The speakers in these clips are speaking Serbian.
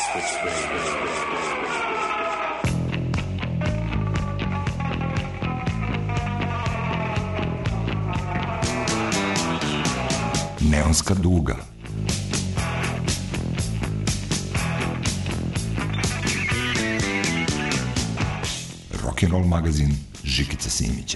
Neonska duga. Rock'n'roll magazin Žikice Simića.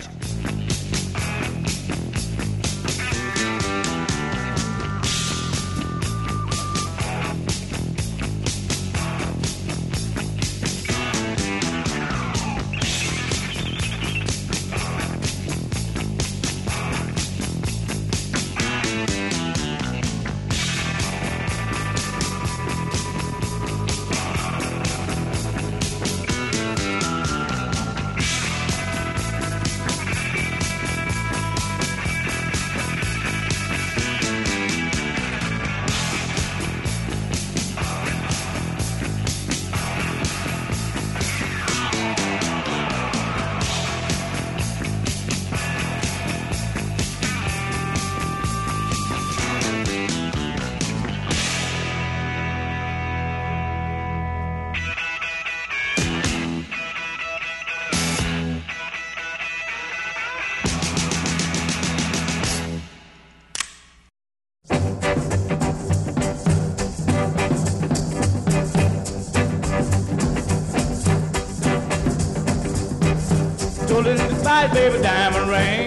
Baby, diamond ring.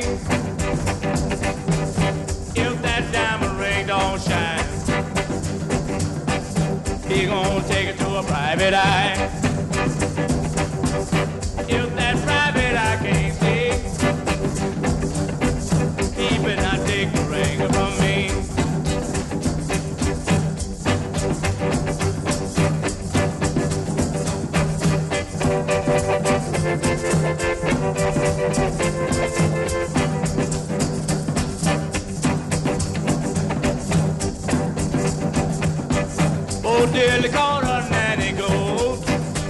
If that diamond ring don't shine, he gonna take it to a private eye. If that private eye can't see, he better not take the ring from me. Dilly called her nanny gold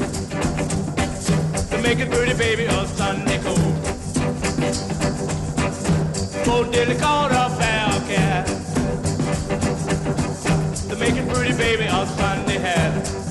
to make it pretty baby a Sunday coat. Oh, Dilly called her bell cat to make it pretty baby a Sunday hat.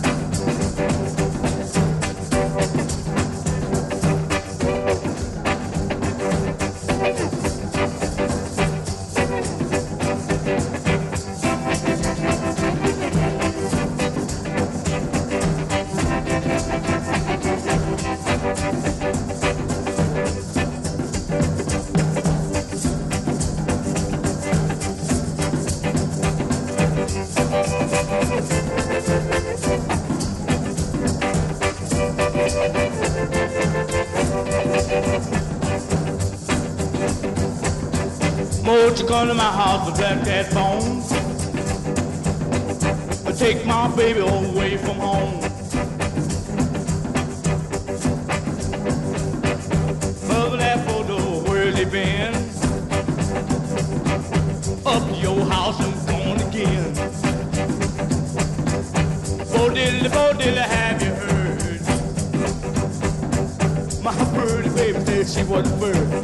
Won't you come to my house with black cat bones? Take my baby away from home. Mother, that photo, where they been? Up to your house and gone again. Bo diddly, have you heard? My birdie baby said she was a bird.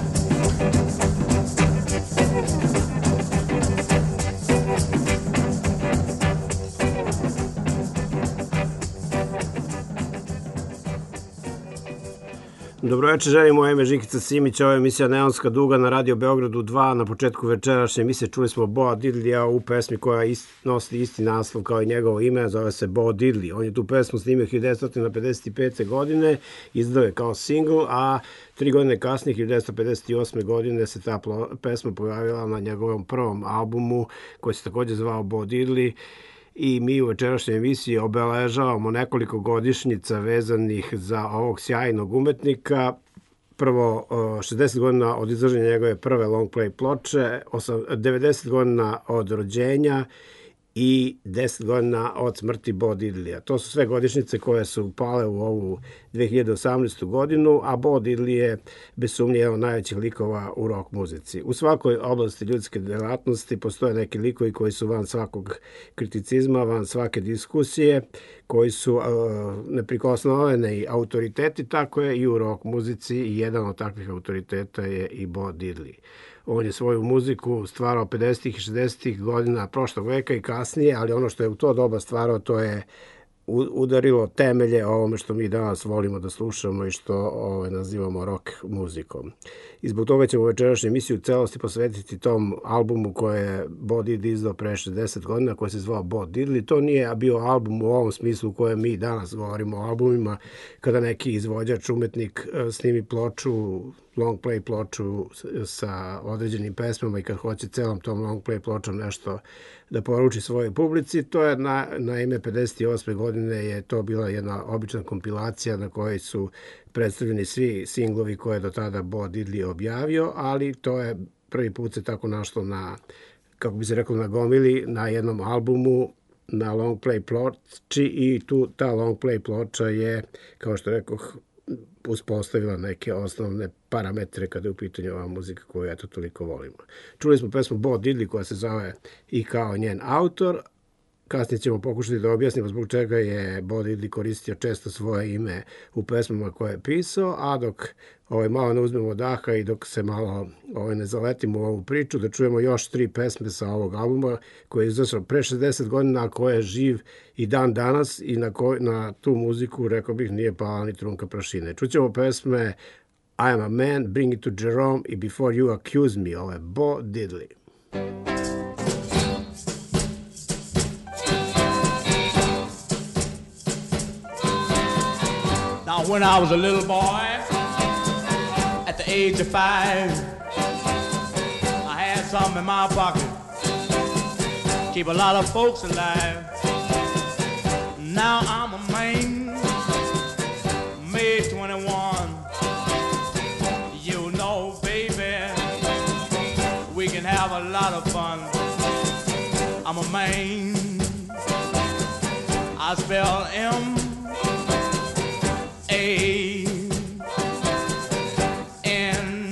Dobroveče, želim, moje ime Žikica Simić, ovo je emisija Neonska duga na Radio Beogradu 2. Na početku večerašnje emisije čuli smo Boa Diddleya u pesmi koja nosi isti naslov kao i njegovo ime, zove se Bo Diddley. On je tu pesmu snimio 1955. godine, izdao je kao singl, a 3 godine kasnije, 1958. godine, se ta pesma pojavila na njegovom prvom albumu koji se također zvao Bo Diddley. I mi u večerašnjoj emisiji obeležavamo nekoliko godišnjica vezanih za ovog sjajnog umetnika. Prvo, 60 godina od izlaženja njegove prve long play ploče, 90 godina od rođenja i 10 godina od smrti Bo Diddleya. To su sve godišnjice koje su pale u ovu 2018. godinu, a Bo Diddley je bez sumnje jedan od najvećih likova u rock muzici. U svakoj oblasti ljudske delatnosti postoje neki likovi koji su van svakog kriticizma, van svake diskusije, koji su neprikosnoveni autoriteti, tako je i u rock muzici i jedan od takvih autoriteta je i Bo Diddley. On je svoju muziku stvarao 50. i 60. godina prošlog veka i kasnije, ali ono što je u to doba stvarao, to je udarilo temelje ovome što mi danas volimo da slušamo i što nazivamo rock muzikom. I zbog toga ćemo večerašnju emisiju u celosti posvetiti tom albumu koje je Bo Diddley izdao pre 60 godina, koji se zvao Bo Diddley. To nije bio album u ovom smislu u kojem mi danas govorimo o albumima, kada neki izvođač, umetnik snimi ploču, long play ploču sa određenim pesmama i kad hoće celom tom long play pločom nešto da poruči svojoj publici. To je na ime 58. godine je to bila jedna obična kompilacija na kojoj su predstavljeni svi singlovi koje je do tada Bo Diddley objavio, ali to je prvi put se tako našlo na, kako bi se reklo, na gomili, na jednom albumu, na long play ploči i ta long play ploča je, kao što rekoh, uspostavila neke osnovne parametre kada je u pitanju ova muzika koju eto toliko volimo. Čuli smo pesmu Bo Diddley koja se zove i kao njen autor. Kasnije ćemo pokušati da objasnimo zbog čega je Bo Diddley koristio često svoje ime u pesmama koje je pisao, a dok malo ne uzmemo daha i dok se malo ne zaletimo u ovu priču, da čujemo još 3 pesme sa ovog albuma koji je izašao pre 60 godina, a koji je živ i dan danas i na tu muziku, rekao bih, nije pala ni trunka prašine. Čućemo pesme I Am a Man, Bring It to Jerome i Before You Accuse Me. Ovo je Bo Diddley. When I was a little boy, at the age of 5, I had something in my pocket, keep a lot of folks alive. Now I'm a man, May 21. You know, baby, we can have a lot of fun. I'm a man, I spell M A-N,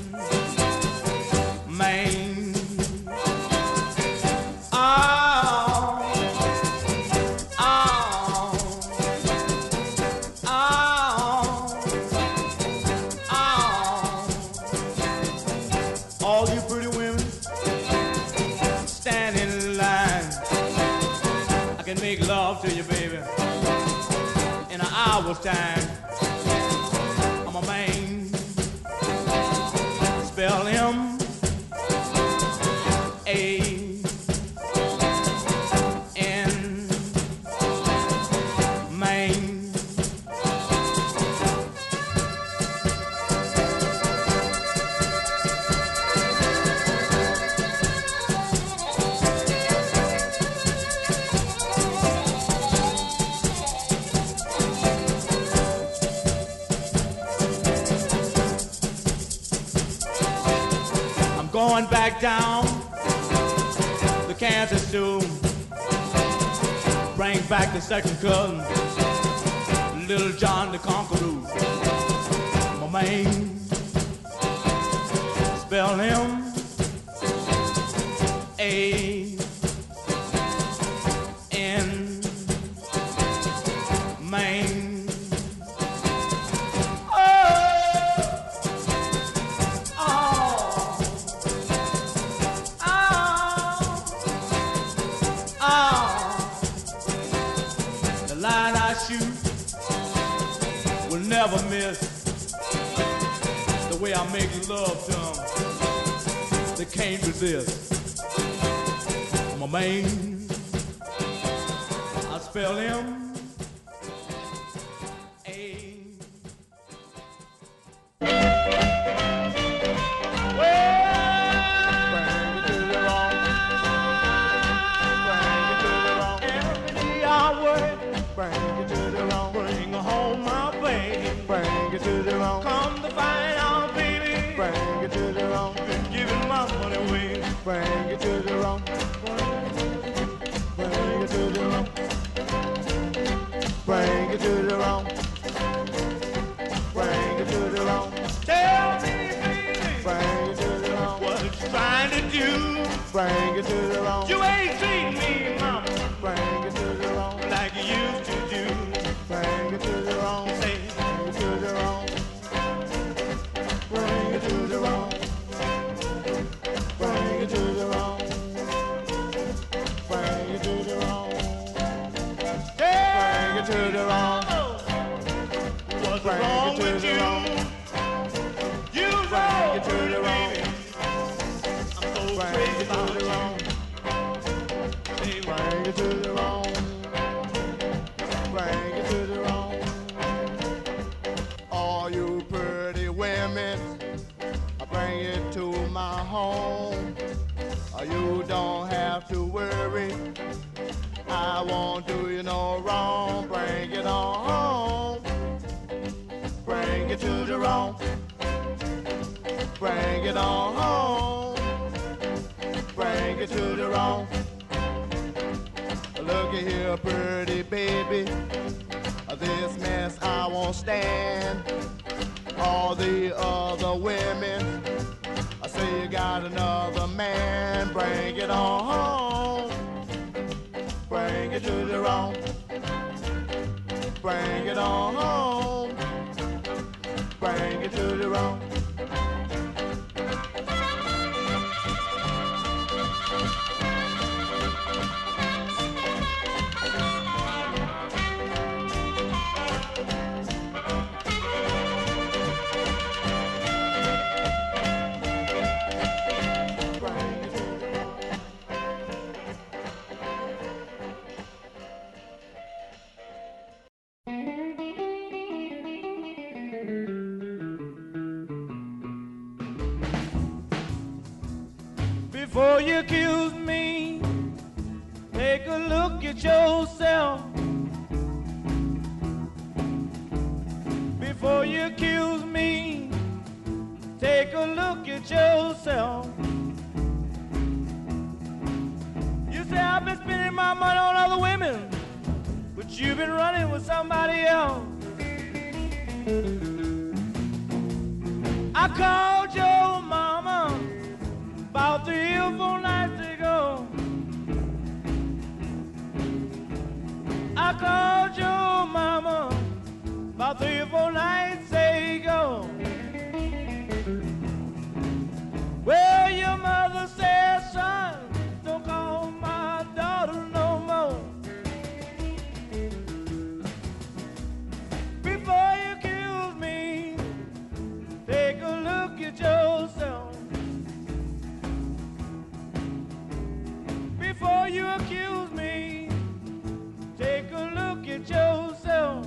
Maine. Oh, oh, oh, oh. All you pretty women stand in line. I can make love to you, baby, in an hour's time. I'm a man, spell M A N, Maine. Going back down the Kansas soon, bring back the second cousin, Little John the Conqueror. My man, spell him A-N, Maine. Never miss the way I make love to them. They can't resist. I'm a man, I spell him come to find out, baby. Bring it to the wrong. Been giving my money away. Bring it to the wrong. Bring it to the wrong. Bring it to the wrong. Bring it to the wrong. Tell me, baby. Bring it to the wrong. What you trying to do? Bring it to the wrong. You ain't treating me, mama. Bring it to the wrong. Like you used to do. Bring it to the wrong. Say, bring it to the wrong. Bring it to the wrong. Bring it to the wrong. Bring it to the wrong. Bring Bring it to the wrong. Bring it to the wrong. Bring it to the wrong. All you pretty women, I bring it to my home. You don't have to worry, I won't do you no wrong. Bring it on home. Bring it to the wrong. Bring it on home. Bring it to the wrong. Looky here, pretty baby, this mess I won't stand. All the other women, I say you got another man. Bring it on home. Bring it to the wrong. Bring it on home. Bring it to the wrong. Before you accuse me, take a look at yourself. Before you accuse me, take a look at yourself. You say I've been spending my money on other women, but you've been running with somebody else. I called your mama about 3 or 4 nights ago. I called your mama about 3 or 4 nights ago. Well, your mother said, son, don't call my daughter no more. Before you accuse me, take a look at yourself. Before you accuse me, take a look at yourself.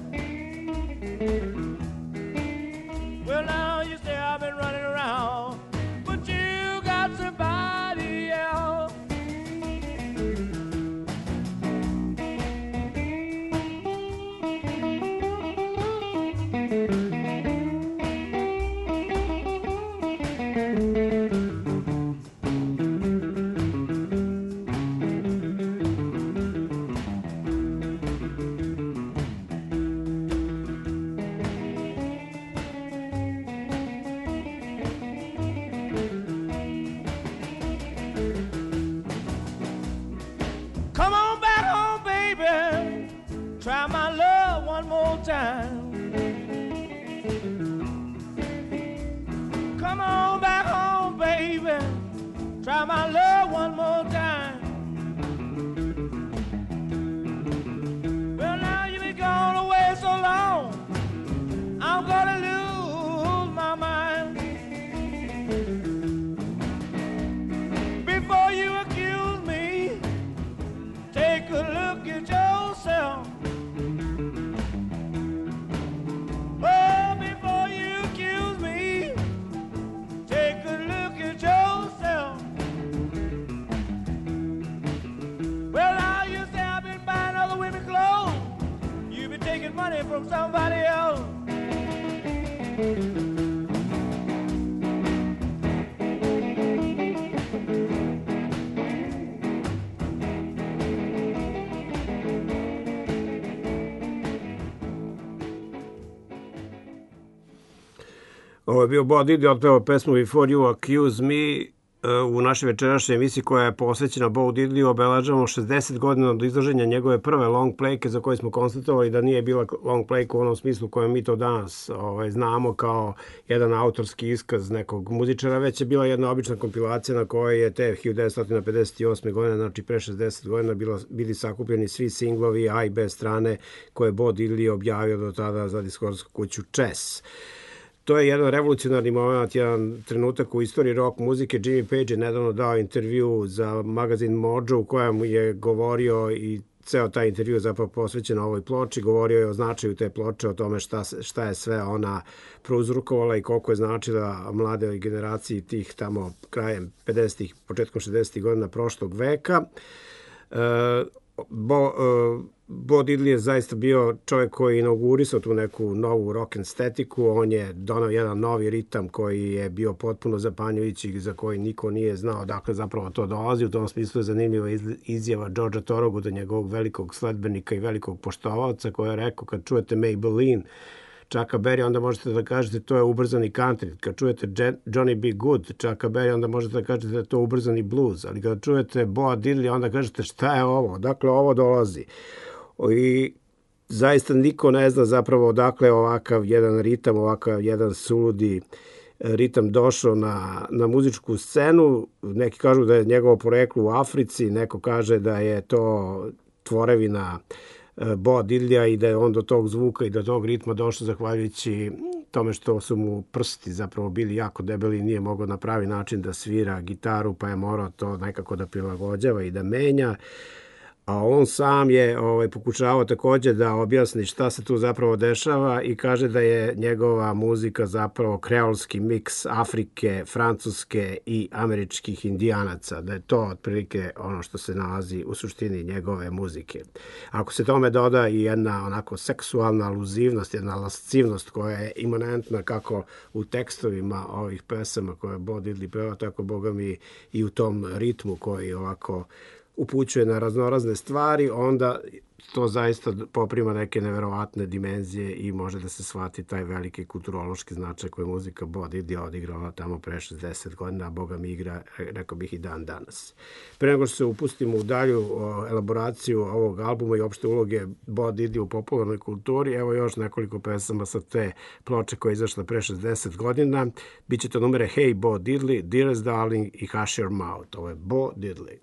Well, now you say I've been running around, but you got somebody else. Come on back home, baby. Try my love one more time. Come on back home, baby. Try my love one more time. Well, now you've been gone away so long, I'm gonna lose my mind. Before you accuse me, take a look at yourself. Oh, before you accuse me, take a look at yourself. Well, now you say I've been buying other women's clothes. You've been taking money from somebody else. Ovo je bio Bo Diddley, otpevao pesmu Before You Accuse Me u našoj večerašnjoj emisiji koja je posvećena Bo Diddleyu. Obeležavamo 60 godina od izloženja njegove prve long playke za koje smo konstatovali da nije bila long playka u onom smislu kojem mi to danas znamo kao jedan autorski iskaz nekog muzičara, već je bila jedna obična kompilacija na kojoj je te 1958. godine, znači pre 60 godina, bili sakupljeni svi singlovi A i B strane koje je Bo Diddley objavio do tada za diskorsku kuću Chess. to je jedan revolucionarni moment, jedan trenutak u istoriji rock muzike. Jimmy Page je nedavno dao intervju za magazin Mojo u kojem je govorio i ceo taj intervju zapravo posvećen ovoj ploči, govorio je o značaju te ploče, o tome šta je sve ona prouzrokovala i koliko je značila mlade generaciji tih tamo krajem 50-ih, početkom 60-ih godina prošlog veka. Bo Diddley je zaista bio čovjek koji je inaugurisao tu neku novu rock estetiku. On je donao jedan novi ritam koji je bio potpuno zapanjujući, za koji niko nije znao dakle zapravo to dolazi. U tom smislu je zanimljiva izjava Georgea Thorogoda, njegovog velikog sledbenika i velikog poštovaoca, koji je rekao: kad čujete Maybelline Chucka Berry, onda možete da kažete to je ubrzani country. Kad čujete Johnny B. Good Chucka Berry, onda možete da kažete da je to ubrzani blues. Ali kad čujete Boa Diddley, onda kažete šta je ovo, dakle ovo dolazi. I zaista niko ne zna zapravo odakle ovakav jedan ritam, ovakav jedan suludi ritam došao na muzičku scenu. Neki kažu da je njegovo poreklo u Africi, neko kaže da je to tvorevina Boa Diddleya i da je on do tog zvuka i do tog ritma došao zahvaljujući tome što su mu prsti zapravo bili jako debeli i nije mogao na pravi način da svira gitaru, pa je morao to nekako da prilagođava i da menja. A on sam je pokušavao takođe da objasni šta se tu zapravo dešava i kaže da je njegova muzika zapravo kreolski miks Afrike, Francuske i američkih indijanaca, da je to otprilike ono što se nalazi u suštini njegove muzike. Ako se tome doda i jedna onako seksualna aluzivnost, jedna lascivnost koja je imanentna kako u tekstovima ovih pesama koje Bo Diddley peva, tako boga mi i u tom ritmu koji ovako upućuje na raznorazne stvari, onda to zaista poprima neke neverovatne dimenzije i može da se shvati taj veliki kulturološki značaj koji muzika Bo Diddley odigrala tamo pre 60 godina, a boga mi igra, rekao bih, i dan danas. Pre nego što se upustimo u dalju elaboraciju ovog albuma i opšte uloge Bo Diddley u popularnoj kulturi, evo još nekoliko pesama sa te ploče koja je izašla pre 60 godina. Biće to numere Hey Bo Diddley, Dearest Darling i Hush Your Mouth. Ovo je Bo Diddley.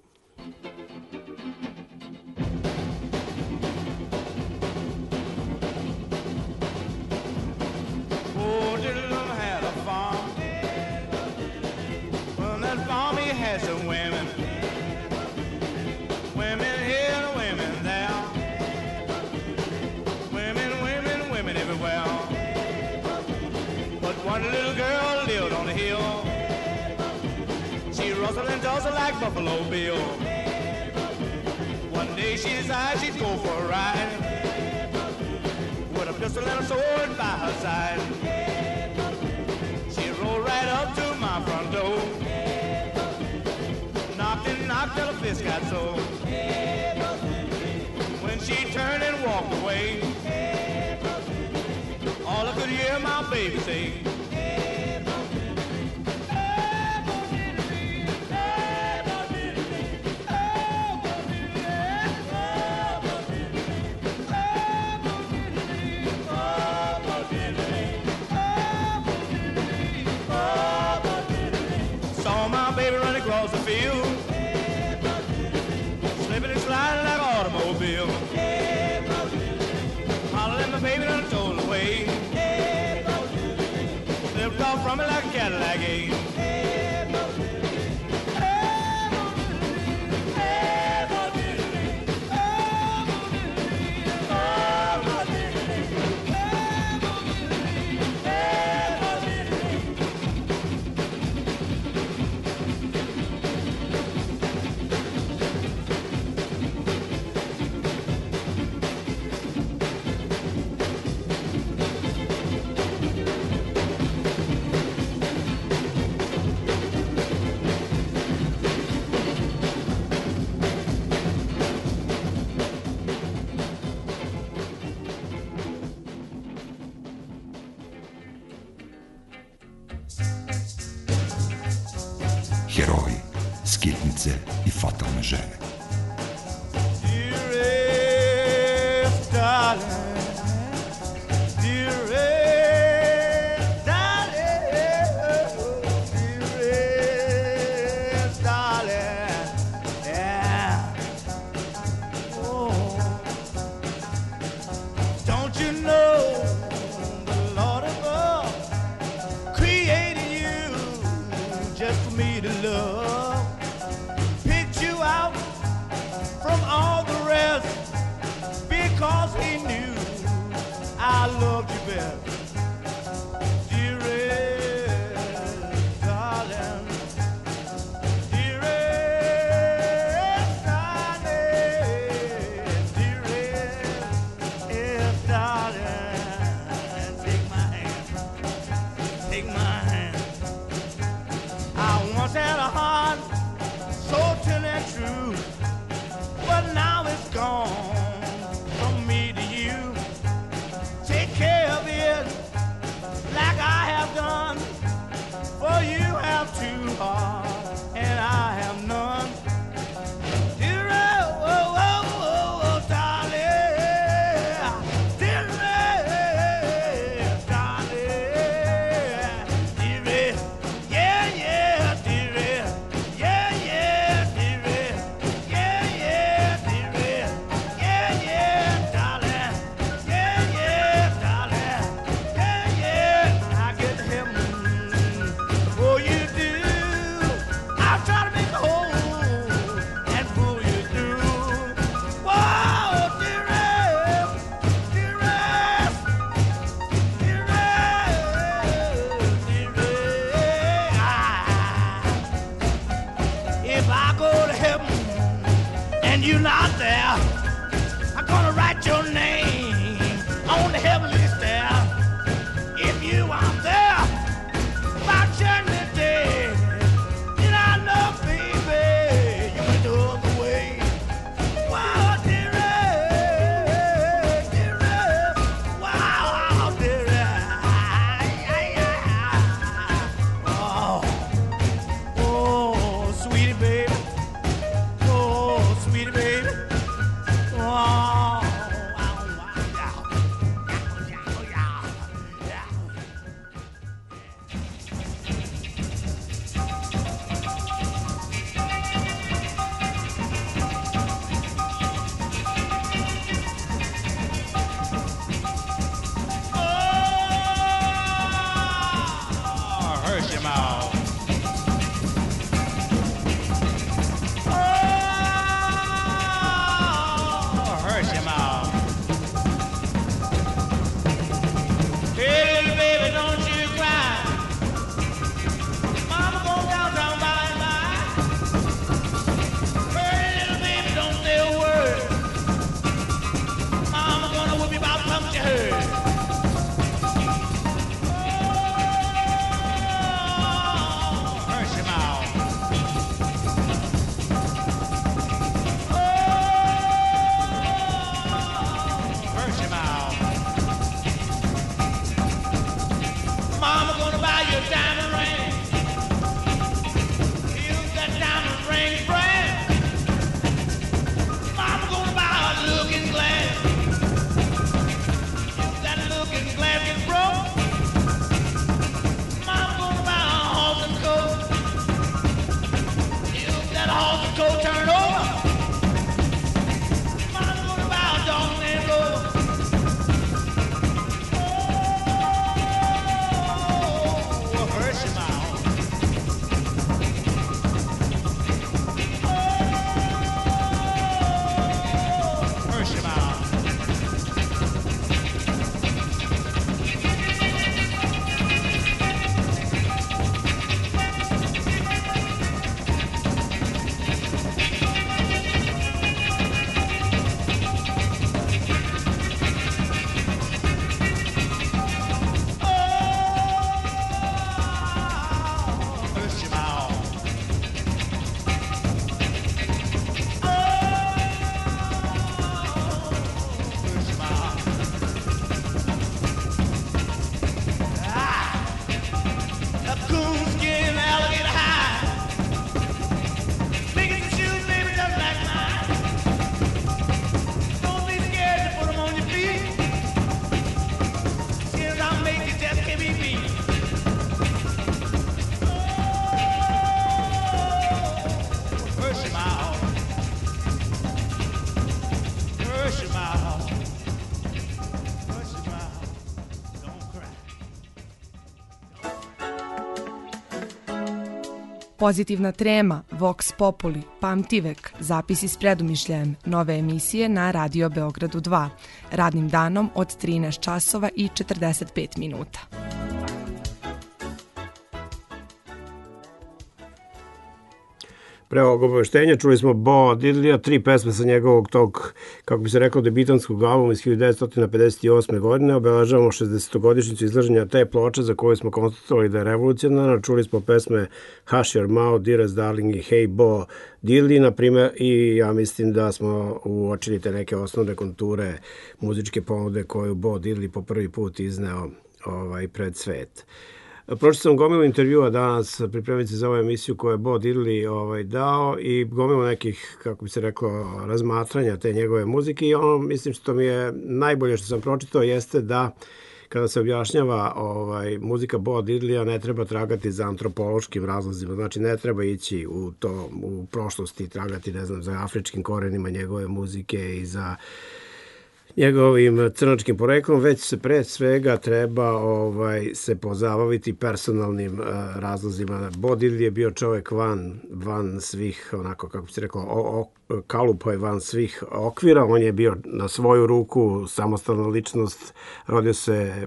And doesn't like Buffalo Bill. One day she decided she'd go for a ride with a pistol and a sword by her side. She rolled right up to my front door, knocked and knocked till her fist got sore. When she turned and walked away, all I could hear my baby say, across the field, slipping and sliding like an automobile. Hollered at my baby and I told her away. Slipped off from me like a Cadillac egg. Heroji, skitnice i fatalne žene. Dearest darling, dearest darling, dearest darling, yeah. Oh, don't you know the Lord above and you're not there, I'm gonna write your name on the heavenly stair. If you aren't there by eternity, then I know, baby, you went the other way. Wow, dearie, dearie, wow, dearie. Oh, oh, sweetie baby, oh, sweetie baby, oh. Pozitivna trema, Vox Populi, Pamtivek, zapisi s predumišljajem, nove emisije na Radio Beogradu 2, radnim danom od 13 časova i 45 minuta. Pre ovog obaveštenja čuli smo Bo Diddleya, 3 pesme sa njegovog tog, kako bi se rekao, debitanskog albuma iz 1958. godine. Obeležavamo 60-godišnjicu izlaženja te ploče za koju smo konstatovali da je revolucionarna. Čuli smo pesme Hush Your Mouth, Dearest Darling i Hey Bo Diddley, na primjer, i ja mislim da smo uočili te neke osnovne konture muzičke ponude koju Bo Diddley po prvi put izneo pred svet. Pročitao sam gomilu intervjua danas pripremici za ovu emisiju koju je Bo Diddley dao i gomilu nekih, kako bi se reklo, razmatranja te njegove muzike i ono, mislim što mi je najbolje što sam pročitao jeste da kada se objašnjava muzika Bo Diddleya ne treba tragati za antropološkim razlozima, znači ne treba ići u prošlosti tragati, ne znam, za afričkim korenima njegove muzike i za njegovim crnačkim poreklom, već se pre svega treba se pozabaviti personalnim razlozima. Bo Diddley je bio čovjek van svih, onako kako bi se rekao, kalupa je van svih okvira. On je bio na svoju ruku samostalna ličnost, rodio se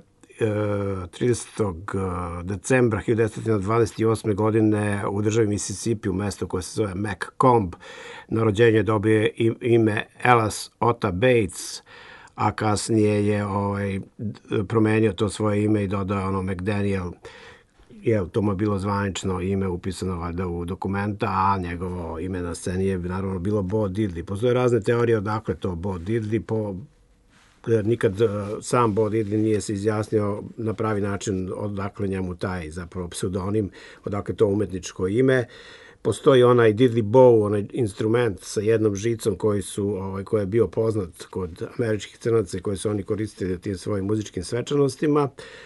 30. decembra 1928. godine u državi Mississippi u mestu koje se zove Macomb na rođenje dobio ime Elas Ota Bates, a kasnije je promenio to svoje ime i dodao ono McDaniel. To mu je bilo zvanično ime upisano valjda u dokumenta, a njegovo ime na sceni je naravno bilo Bo Diddley. Postoje razne teorije odakle to Bo Diddley, nikad sam Bo Diddley nije se izjasnio na pravi način odakle njemu taj zapravo pseudonim, odakle to umetničko ime. Postoji onaj Diddley bow, onaj instrument sa jednom žicom koji je bio poznat kod američkih crnaca koji su oni koristili tim svojim muzičkim svečanostima,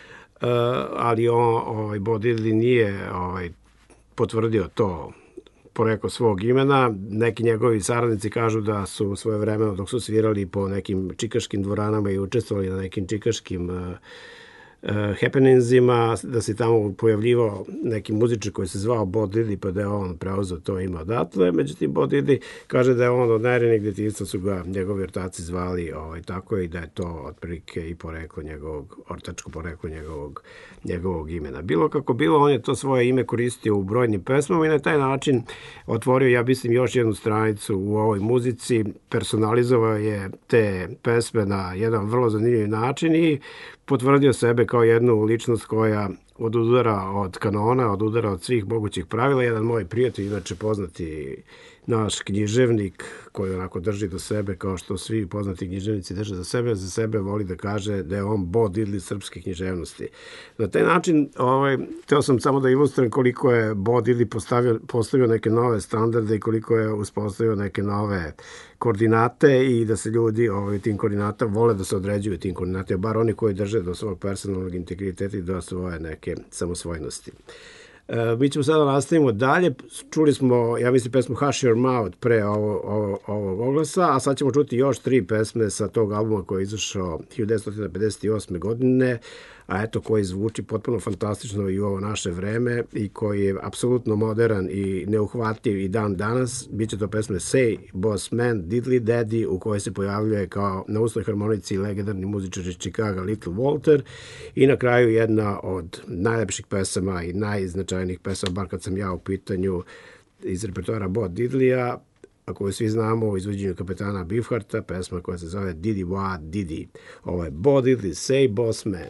ali Bo Diddley nije potvrdio to poreklo svog imena. Neki njegovi saradnici kažu da su svojevremeno dok su svirali po nekim čikaškim dvoranama i učestvovali na nekim čikaškim happeningsima, da se tamo pojavljivao neki muzičar koji se zvao Bo Diddley, pa da je on preuzeo to ime odatle. Međutim, Bo Diddley kaže da je on od najranijeg detinjstva su ga njegovi ortaci zvali tako i da je to otprilike i poreklo ortačko poreklo njegovog imena. Bilo kako bilo, on je to svoje ime koristio u brojnim pesmama i na taj način otvorio, ja mislim, još jednu stranicu u ovoj muzici, personalizovao je te pesme na jedan vrlo zanimljiv način i potvrdio sebe kao jednu ličnost koja odudara od kanona, odudara od svih mogućih pravila. Jedan moj prijatelj, inače poznati naš književnik, koji onako drži do sebe, kao što svi poznati književnici drže za sebe voli da kaže da je on Bo Diddley srpske književnosti. Na taj način, teo sam samo da ilustrujem koliko je Bo Diddley postavio neke nove standarde i koliko je uspostavio neke nove koordinate i da se ljudi tim koordinata vole da se određuju tim koordinate, bar oni koji drže do svog personalnog integriteta i do svoje neke samosvojnosti. Mi ćemo sada nastavimo dalje. Čuli smo, ja mislim, pesmu Hush Your Mouth pre ovog oglasa, a sad ćemo čuti još 3 pesme sa tog albuma koji je izašao 1958. godine, a eto koji zvuči potpuno fantastično i u ovo naše vreme i koji je apsolutno modern i neuhvatljiv i dan danas. Biće to pesme Say, Boss Man, Diddley Daddy, u kojoj se pojavljuje kao na usnoj harmonici legendarni muzičar iz Chicaga Little Walter i na kraju jedna od najlepših pesama i najznačajnijih pesama, bar kad sam ja u pitanju, iz repertoara Bo Diddleya, a koju svi znamo u izvođenju kapetana Beefhearta, pesma koja se zove Didi Wa Didi. Ovo je Bo Diddley, Say, Boss Man.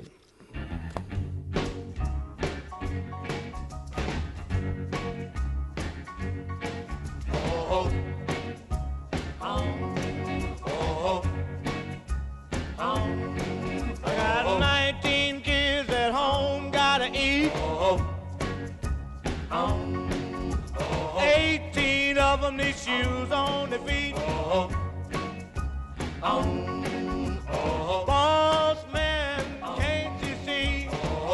These shoes on their feet. Boss man, can't you see?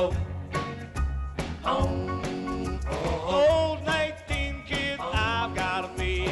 Those 19 kids I've gotta feed.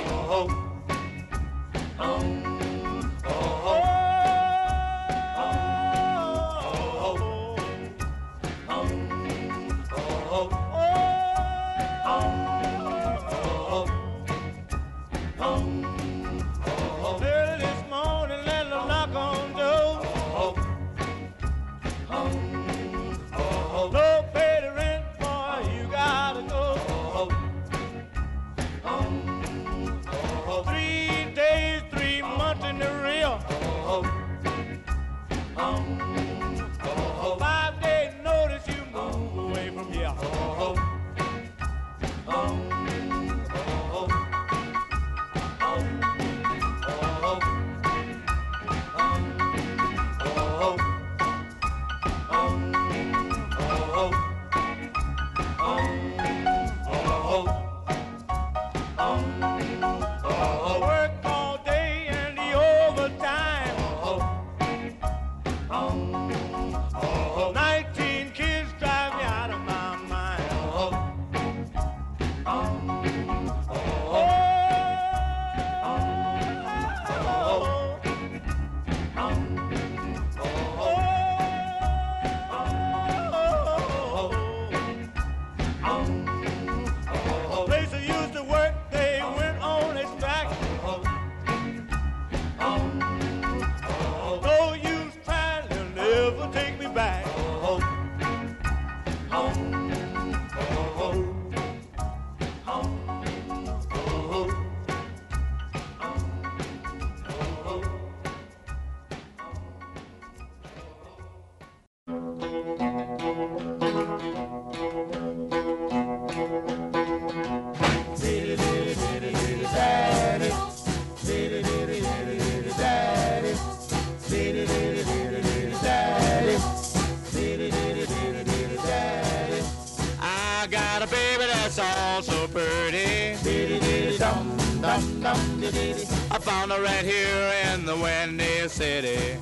I found her right here in the Windy City.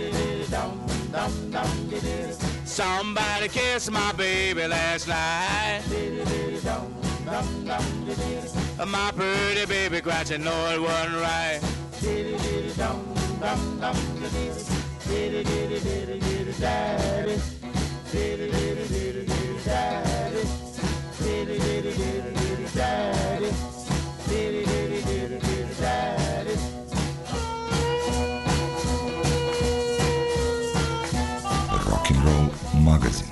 Somebody kissed my baby last night. My pretty baby cried, she know it wasn't right. Rock and Roll magazin.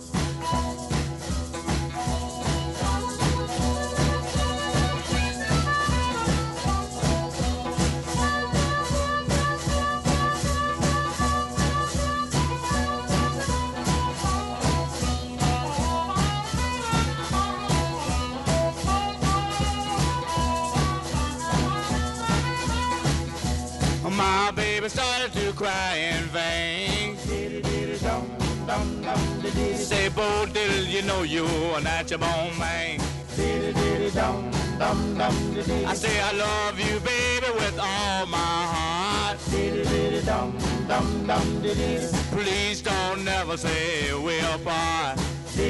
My baby started to cry in vain. Say, Bo Diddle, you know you're not your bone man. I say I love you, baby, with all my heart. Please don't never say we're apart.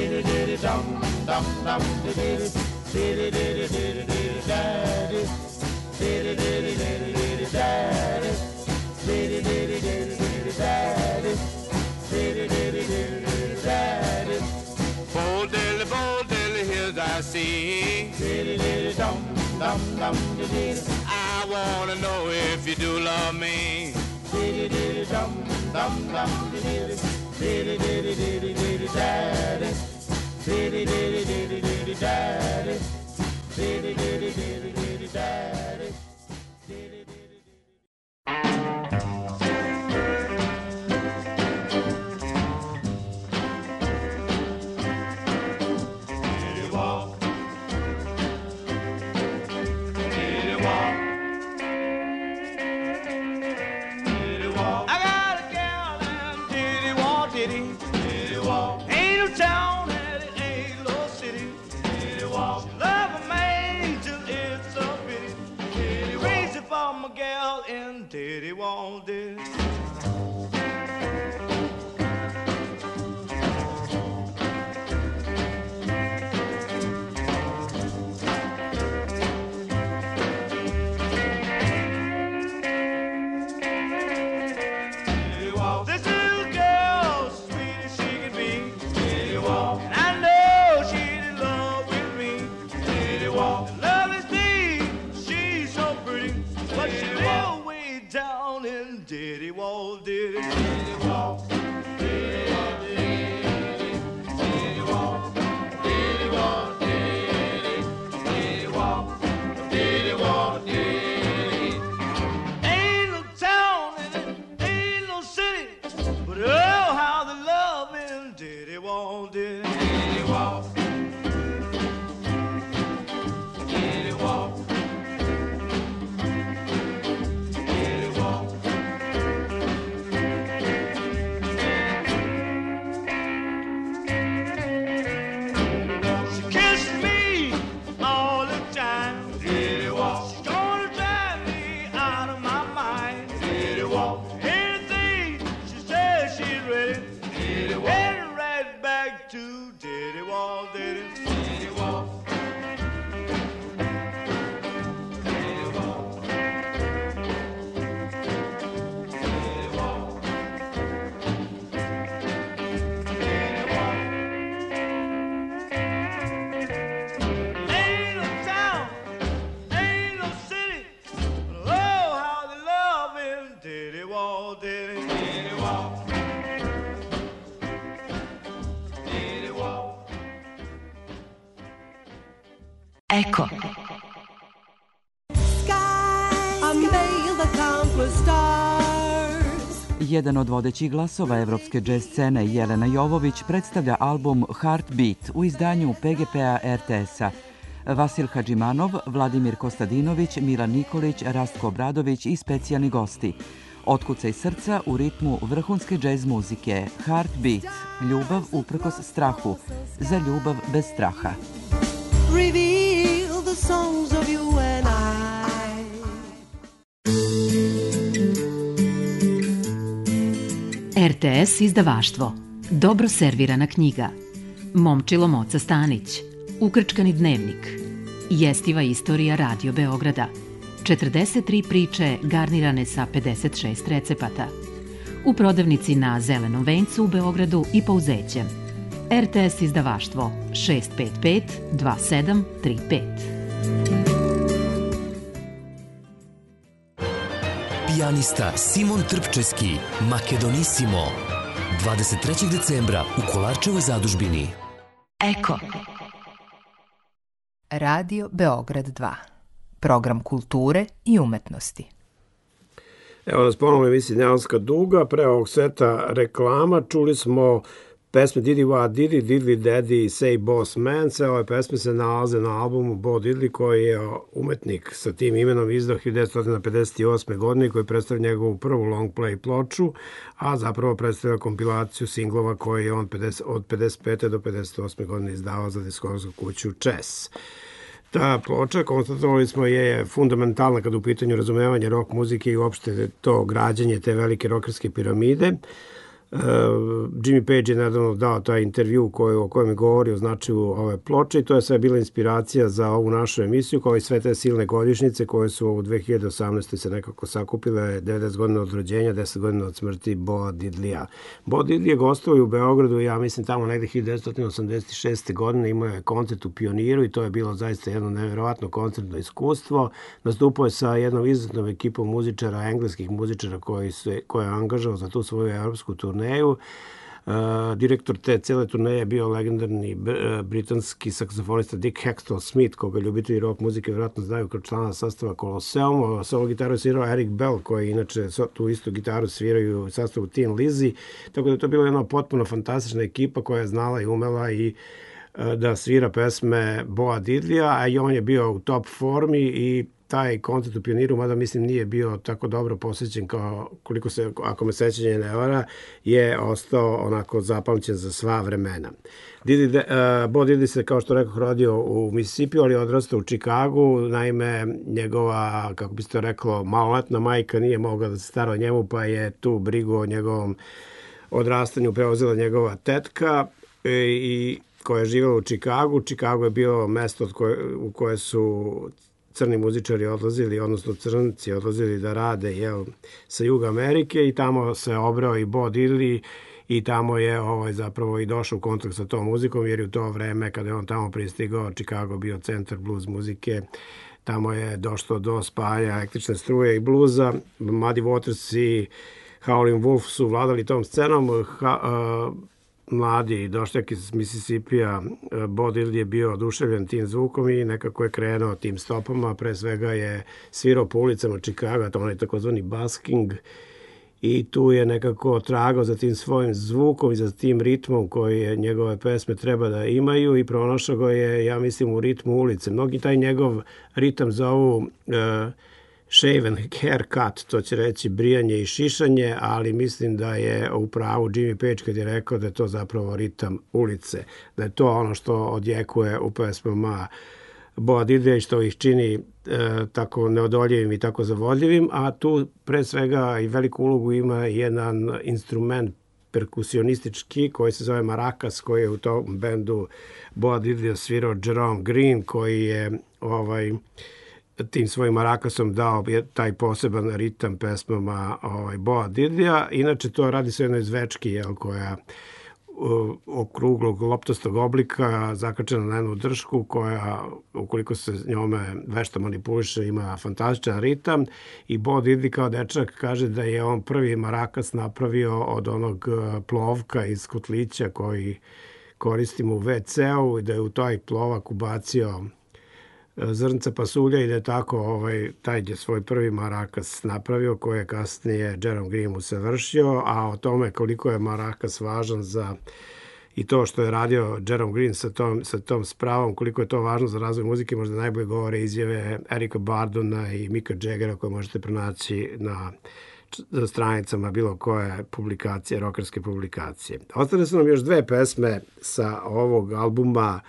Bo Diddle, here's I see. I wanna know if you do love me. Ain't no town and it ain't no city. She love a man till it's a pity. Crazy for my gal in Diddy Wall Diddy. Diddy Wall, Diddy, Diddy Wall, Diddy Wall, Diddy Wall, Diddy Wall, Diddy Wall, Diddy Wall, Diddy. Ain't no town and it ain't no city, but oh how they love in Diddy Wall, Diddy, Diddy Wall, Diddy Wall. Ecco. Jedan od vodećih glasova evropske džez scene, Jelena Jovović, predstavlja album Heartbeat u izdanju PGP-a RTS-a. Vasil Hadžimanov, Vladimir Kostadinović, Milan Nikolić, Rastko Obradović i specijalni gosti. Otkucaj srca u ritmu vrhunske džez muzike. Heartbeat, ljubav uprkos strahu, za ljubav bez straha. Reveal the songs of you and I. RTS izdavaštvo. Dobro servirana knjiga. Momčilo Moca Stanić. Ukrčkani dnevnik. Jestiva istorija Radio Beograda. 43 priče garnirane sa 56 recepata. U prodavnici na Zelenom vencu u Beogradu i Pouzećem. RTS izdavaštvo 655 2735. Pijanista Simon Trpčeski, Makedonissimo. 23. decembra u Kolarčevoj zadužbini. Eko. Radio Beograd 2. Program kulture i umetnosti. Evo nas ponovno u emisiji Neonska duga. Pre ovog seta reklama čuli smo pesme Didi Wa Didi, Diddly Daddy i Say Boss Man. Sve ove pesme se nalaze na albumu Bo Diddley, koji je umetnik sa tim imenom izdao 1958. godine, koji predstavlja njegovu prvu long play ploču, a zapravo predstavlja kompilaciju singlova koje je on od 55. do 58. godine izdavao za diskografsku kuću Chess. Ta ploča, konstatovali smo, je fundamentalna kada u pitanju razumevanja rock muzike i uopšte to građenje te velike rockerske piramide. Jimmy Page je nedavno dao taj intervju o kojem je govorio o značaju ove ploče i to je sve bila inspiracija za ovu našu emisiju, kao i sve te silne godišnjice koje su u 2018. se nekako sakupile, 90 godina od rođenja, 10 godina od smrti Boa Diddleya. Bo Diddley je gostovao u Beogradu, ja mislim tamo negde 1986. godine, imao je koncert u Pioniru i to je bilo zaista jedno nevjerovatno koncertno iskustvo. Nastupao je sa jednom izuzetnom ekipom muzičara, engleskih muzičara koje je angažao za tu svoju evropsku turneju. Direktor te cele turneje je bio legendarni britanski saksofonista Dick Hextall Smith, koga ljubitelji rock muzike vjerojatno znaju kao člana sastava Colosseum. Solo gitaru je svirao Eric Bell, koji inače tu istu gitaru sviraju u sastavu Tin Lizzy, tako da je to bila jedna potpuno fantastična ekipa koja je znala i umela i da svira pesme Boa Diddleya, a i on je bio u top formi i taj koncert u Pioniru, mada mislim nije bio tako dobro posjećen kao koliko se, ako me sećanje ne vara, je ostao onako zapamćen za sva vremena. Bo Diddley se, kao što rekao, rodio u Mississippi, ali je odrastao u Chicagu. Naime, njegova, kako bi se to reklo, maloletna majka nije mogla da se stara o njemu, pa je tu brigu o njegovom odrastanju preuzela njegova tetka i koja je živjela u Chicagu. Chicago je bio mesto u koje su crni muzičari odlazili, odnosno crnci odlazili da rade sa Juga Amerike i tamo se obrao i Bo Diddley i tamo je zapravo i došao u kontakt sa tom muzikom, jer je u to vreme kada je on tamo pristigao, Chicago bio centar blues muzike. Tamo je došlo do spajanja električne struje i bluza. Muddy Waters i Howlin' Wolf su vladali tom scenom. Mladi došljak iz Mississippija, Bo Diddley je bio oduševljen tim zvukom i nekako je krenuo tim stopama. Pre svega je svirao po ulicama Chicaga, to onaj takozvani busking, i tu je nekako tragao za tim svojim zvukom i za tim ritmom koji njegove pesme treba da imaju i pronašao ga je, ja mislim, u ritmu ulice. Mnogi taj njegov ritam zovu shaven haircut, to će reći brijanje i šišanje, ali mislim da je u pravu Jimmy Page kad je rekao da je to zapravo ritam ulice, da je to ono što odjekuje u pesmama Boa Diddleya i što ih čini tako neodoljivim i tako zavodljivim, a tu pre svega i veliku ulogu ima jedan instrument perkusionistički koji se zove maracas, koji je u tom bendu Boa Diddleya svirao Jerome Green, koji je tim svojim maracasom dao taj poseban ritam pesmama Boa Diddleya. Inače to radi se o jednoj zvečki koja okruglog loptastog oblika zakačena na jednu dršku koja, ukoliko se njome vešto manipuliše, ima fantastičan ritam i Bo Diddley kao dečak kaže da je on prvi maracas napravio od onog plovka iz kotlića koji koristimo u WC-u i da je u taj plovak ubacio zrnca pasulja i da je tako taj je svoj prvi maracas napravio, koji je kasnije Jerome Green usavršio, a o tome koliko je maracas važan za i to što je radio Jerome Green sa tom spravom, koliko je to važno za razvoj muzike, možda najbolje govore izjave Erika Bardona i Micka Jaggera koje možete pronaći na stranicama bilo koje publikacije, rockerske publikacije. Ostale su nam još dve pesme sa ovog albuma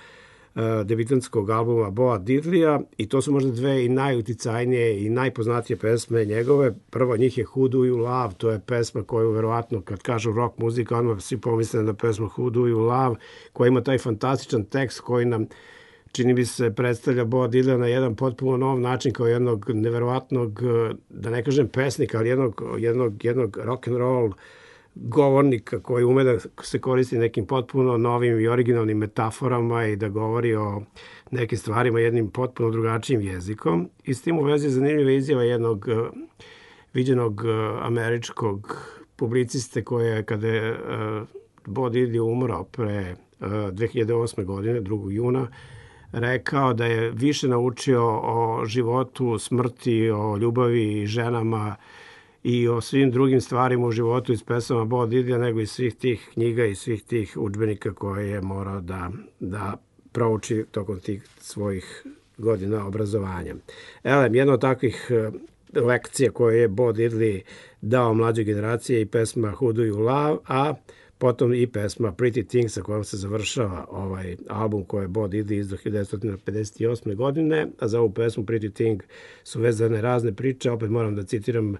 debitantskog albuma Boa Diddleya i to su možda dve i najuticajnije i najpoznatije pesme njegove. Prvo njih je Who Do You Love, to je pesma koju verovatno kad kažu rock muzika odmah svi pomisle na pesmu Who Do You Love, koja ima taj fantastičan tekst koji nam čini mi se predstavlja Boa Diddleya na jedan potpuno nov način kao jednog neverovatnog, da ne kažem pesnika, ali jednog rock and roll govornika koji ume da se koristi nekim potpuno novim i originalnim metaforama i da govori o nekim stvarima jednim potpuno drugačijim jezikom. I s tim u vezi zanimljiva izjava jednog viđenog američkog publiciste koje kada je Boa Diddley umrao pre 2008. godine, 2. juna, rekao da je više naučio o životu, smrti, o ljubavi i ženama i o svim drugim stvarima u životu iz pesama Boa Diddleya nego iz svih tih knjiga i svih tih udžbenika koje je morao da prouči tokom tih svojih godina obrazovanja. Jedna od takvih lekcija koje je Boa Diddley dao mlađoj generaciji i pesma Who Do You Love, a potom i pesma Pretty Things sa kojom se završava ovaj album koji je Boa Diddley izdao 1958. godine, a za ovu pesmu Pretty Thing su vezane razne priče. Opet moram da citiram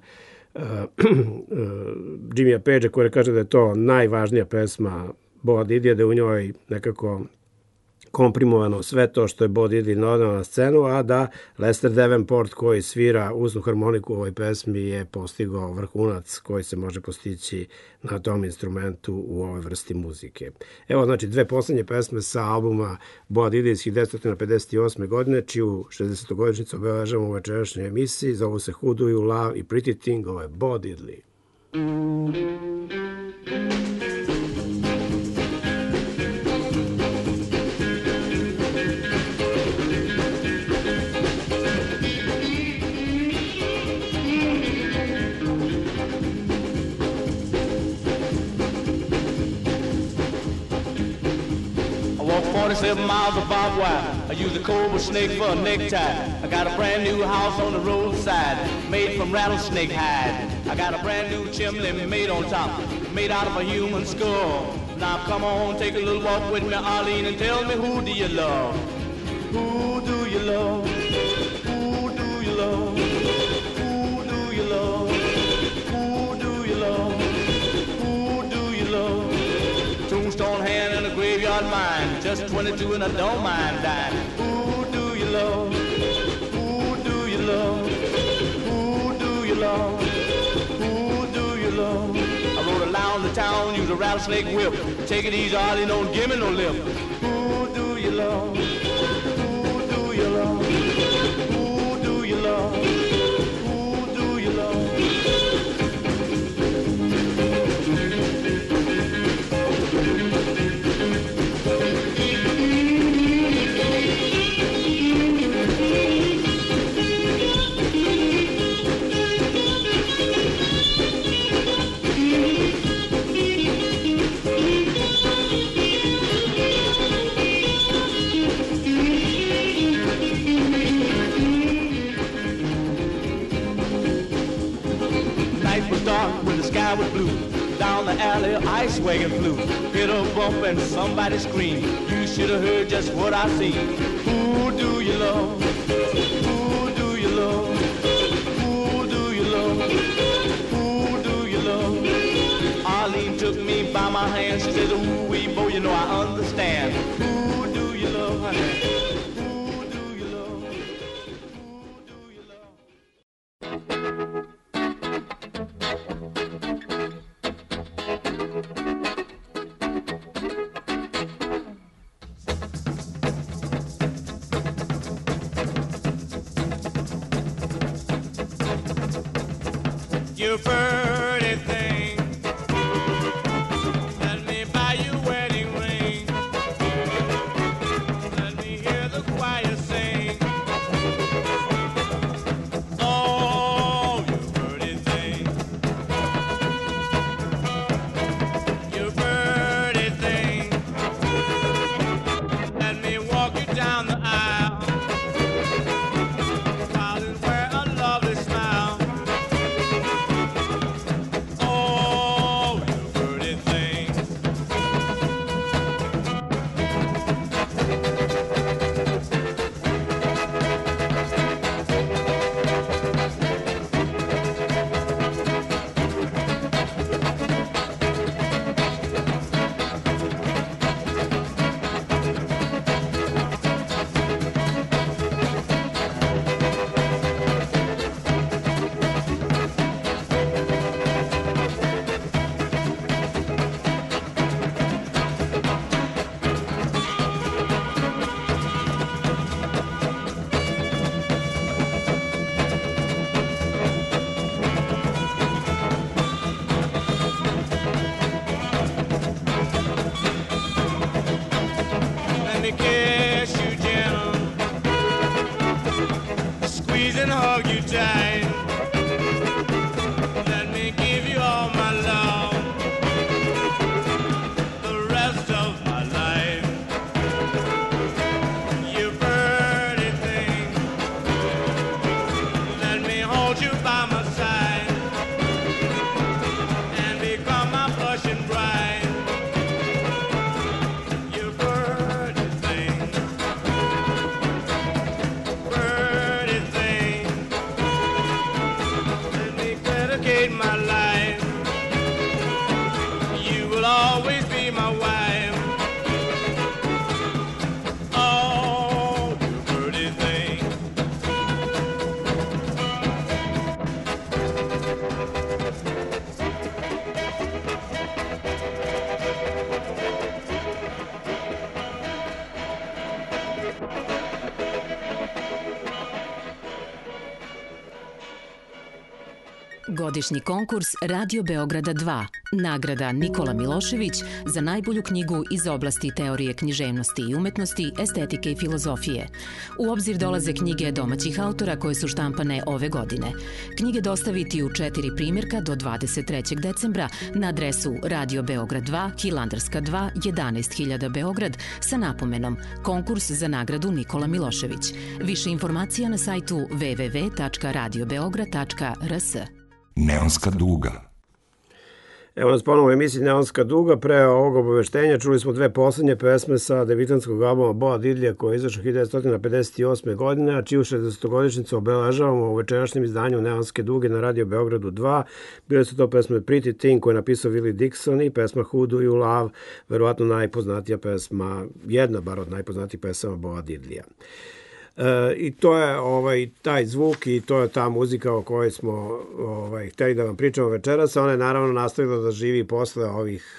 Jimmya Pagea koji kaže da je to najvažnija pesma Boa Diddleya, da je u njoj nekako komprimovano sve to što je Boa Diddley doneo na scenu, a da Lester Davenport koji svira usnu harmoniku u ovoj pesmi je postigao vrhunac koji se može postići na tom instrumentu u ovoj vrsti muzike. Znači dve poslednje pesme sa albuma Boa Diddley iz 1958. godine, čiju 60-godišnjicu obeležavamo u večerašnjoj emisiji. Zovu se Who Do You Love i Pretty Thing, ovo je Boa Diddley. walk 47 miles of barbed wire. I use a cobra snake for a necktie. I got a brand new house on the roadside, made from rattlesnake hide. I got a brand new chimney made on top, made out of a human skull. Now come on, take a little walk with me, Arlene, and tell me, who do you love? Who do you love? Who do you love? Who do you love? Who do you love? Who do you love? Tombstone hand and a graveyard mine, just 22 and I don't mind dying. Who do you love? Who do you love? Who do you love? Who do you love? I rode around the town, use a rattlesnake whip. Take it easy, Arlene, don't give me no lip. Who do you love? Who do you love? Who do you love? Who do you love? Sky was blue. Down the alley, ice wagon flew. Hit a bump and somebody screamed. You should have heard just what I seen. Who do you love? Who do you love? Who do you love? Who do you love? Arlene took me by my hand. She says, ooh, wee, bo, you know I understand. Who do you love, honey? Who do you love? Who do you love? You pretty thing, let me buy you a wedding ring. Let me hear the choir sing. Oh, you pretty thing, you pretty thing. Let me walk you down the aisle, smile and wear a lovely smile. made my life. You will always be my wife. Oh, you pretty thing. Godišnji konkurs Radio Beograda 2. Nagrada Nikola Milošević za najbolju knjigu iz oblasti teorije književnosti i umetnosti, estetike i filozofije. U obzir dolaze knjige domaćih autora koje su štampane ove godine. Knjige dostaviti u 4 primjerka do 23. decembra na adresu Radio Beograd 2, Hilandarska 2, 11.000 Beograd sa napomenom Konkurs za nagradu Nikola Milošević. Više informacija na sajtu www.radiobeograd.rs. Neonska duga. Evo nas ponovo u emisiji Neonska duga. Pre ovog obaveštenja čuli smo dve poslednje pesme sa debitanskog albuma Boa Didlija koji je izašao 1958. godine, a čiju 60-godišnjicu obeležavamo u večerašnjem izdanju Neonske duge na Radio Beogradu 2. Bile su to pesme Pretty Thing koje je napisao Willie Dixon i pesma Who Do You Love, verovatno najpoznatija pesma, jedna bar od najpoznatijih pesama Boa Didlija. I to je taj zvuk i to je ta muzika o kojoj smo hteli da vam pričamo večeras. Ona je naravno nastavila da živi posle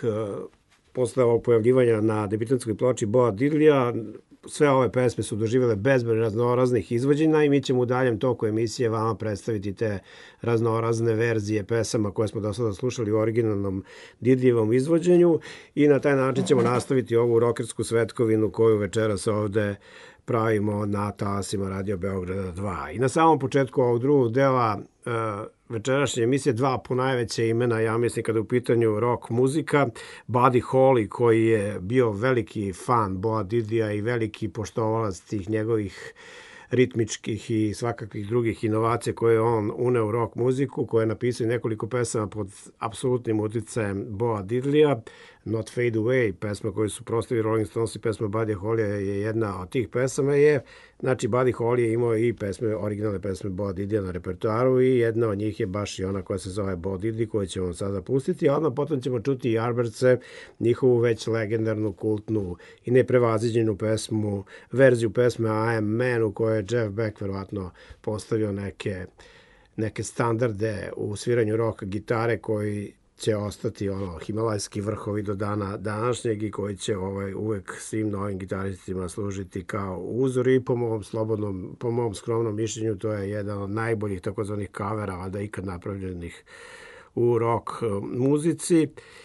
ovog pojavljivanja na debitanskoj ploči Boa Didlija. Sve ove pesme su doživjele bezbroj raznoraznih izvođenja i mi ćemo u daljem toku emisije vama predstaviti te raznorazne verzije pesama koje smo do sada slušali u originalnom Didlijevom izvođenju i na taj način ćemo nastaviti ovu rokersku svetkovinu koju večeras ovde pravimo na talasima Radio Beograda 2. I na samom početku ovog drugog dela večerašnje emisije dva ponajveće imena, ja mislim kada je u pitanju rock muzika, Buddy Holly koji je bio veliki fan Boa Didlija i veliki poštovalac tih njegovih ritmičkih i svakakvih drugih inovacija koje je on uneo u rock muziku, koje je napisao nekoliko pesama pod apsolutnim uticajem Boa Didlija. Not Fade Away, pesma koju su proslavili Rolling Stones i pesma Buddy Holly je jedna od tih pesama. Znači, Buddy Holly je imao i originalne pesme Boa Didlija na repertoaru i jedna od njih je baš i ona koja se zove Boa Didley, koju ćemo vam sada pustiti, a odmah potom ćemo čuti i Yardbirdse, njihovu već legendarnu, kultnu i neprevaziđenu pesmu, verziju pesme I Am Man u kojoj je Jeff Beck verovatno postavio neke standarde u sviranju rock gitare koji će ostati himalajski vrhovi do dana današnjeg i koji će uvek svim novim gitaristima služiti kao uzor i po mom skromnom mišljenju to je jedan od najboljih takozvanih kavera valjda ikad napravljenih u rock muzici.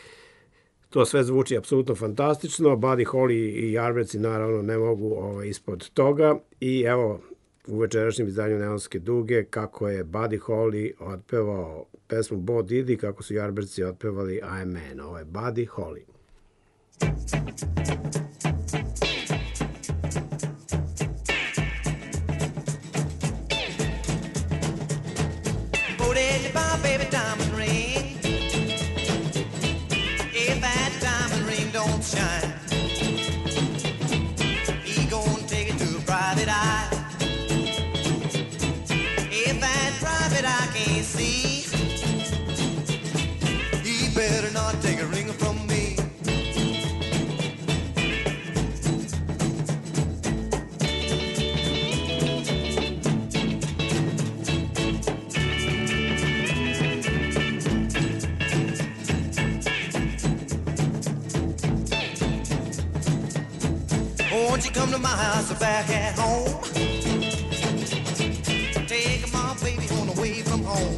To sve zvuči apsolutno fantastično. Buddy Holly i Yardbirdsi naravno ne mogu ispod toga i evo u večerašnjem izdanju Neonske duge kako je Buddy Holly otpevao pesmu Boa Didley, kako su Yardbirdsi otpevali I Am Man. Ovo je Buddy Holly. Won't you come to my house back at home? Take my baby on away from home.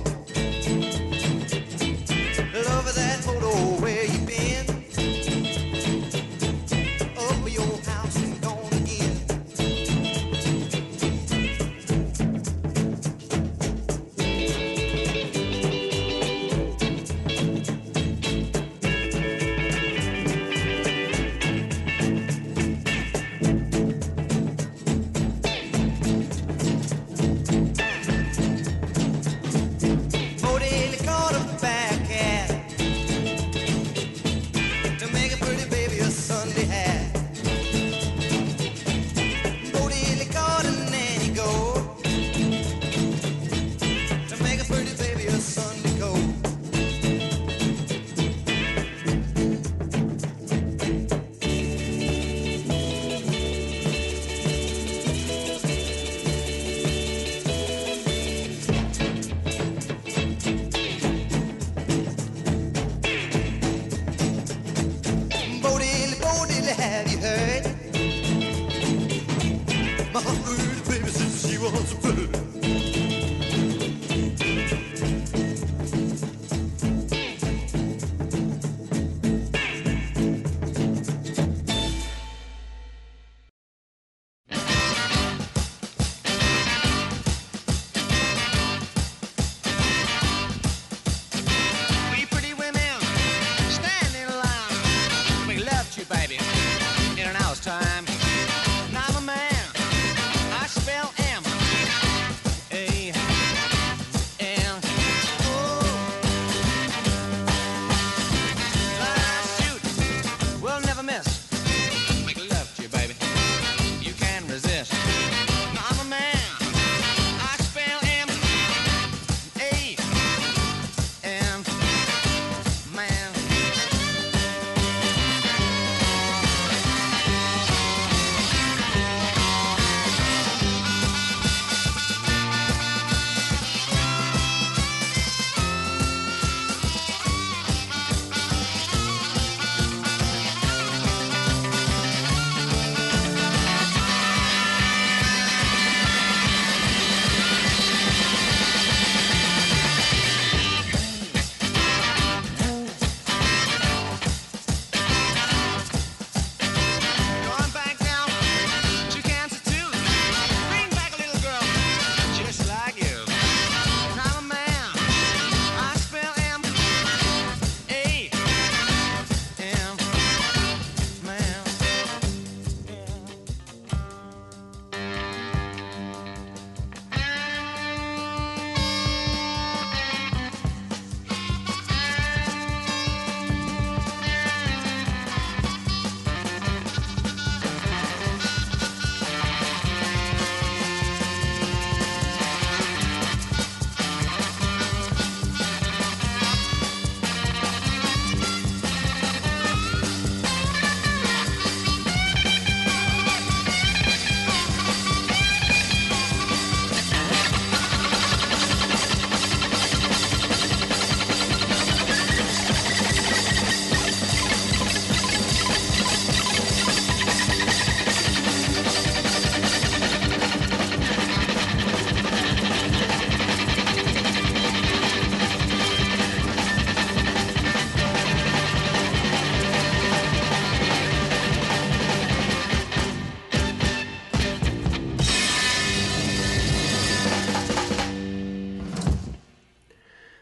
Love that photo where you been. Up your house and gone again.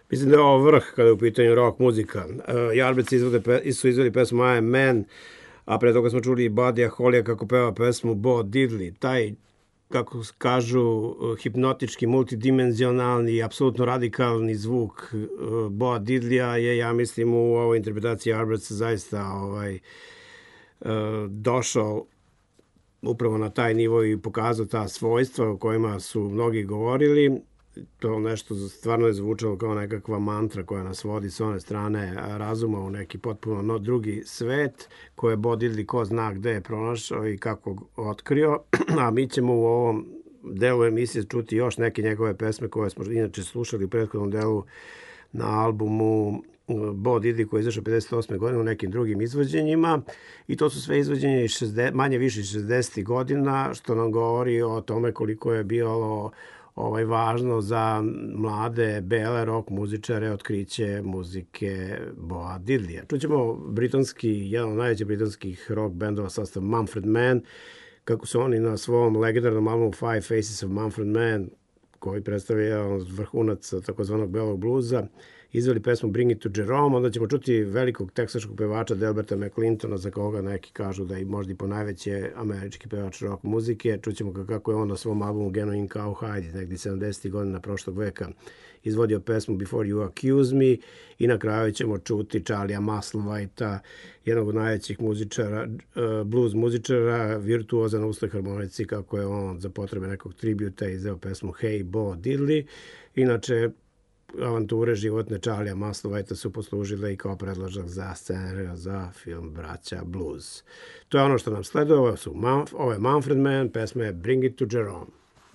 Mislim da je ovo vrh kada je u pitanju rock muzika. Yardbirds su izveli pesmu I Am Man, a pre toga smo čuli i Buddyja Hollya kako peva pesmu Bo Diddley. Taj, kako kažu, hipnotički, multidimenzionalni i apsolutno radikalni zvuk Bo Diddleya je, ja mislim, u ovoj interpretaciji Yardbirds zaista došao upravo na taj nivo i pokazao ta svojstva o kojima su mnogi govorili. To nešto stvarno je zvučalo kao nekakva mantra koja nas vodi s one strane razuma u neki potpuno drugi svet, koje je Bo Diddley ko zna gde je pronašao i kako otkrio. A mi ćemo u ovom delu emisije čuti još neke njegove pesme koje smo inače slušali u prethodnom delu na albumu Bo Diddley koji je izašao 58. godine u nekim drugim izvođenjima, i to su sve izvođenje manje više 60. godina, što nam govori o tome koliko je bilo važno za mlade bele rock muzičare otkriće muzike Boa Diddleya. Čućemo jedan od najvećih britanskih rock bendova sastav Mumford Man, kako su oni na svom legendarnom albumu Five Faces of Mumford Man, koji predstavlja jedan od vrhunaca takozvanog belog bluza, izveli pesmu Bring It to Jerome. Onda ćemo čuti velikog teksaškog pevača Delberta McClintona, za koga neki kažu da je možda i ponajveći američki pevač rock muzike. Čućemo kako je on na svom albumu Genuine Cowhide negdje 70. godina prošlog veka izvodio pesmu Before You Accuse Me, i na kraju ćemo čuti Charlie'a Musselwhita, jednog od najvećih muzičara, blues muzičara, virtuoza na usloj harmonici, kako je on za potrebe nekog tributa izdao pesmu Hey Bo Diddley. Inače, avanture životne Charlie'a Musselwhita su poslužile i kao predložak za scenariju za film Braća Blues. To je ono što nam sleduje. Ovo je Mumford Man, pesma je Bring It to Jerome.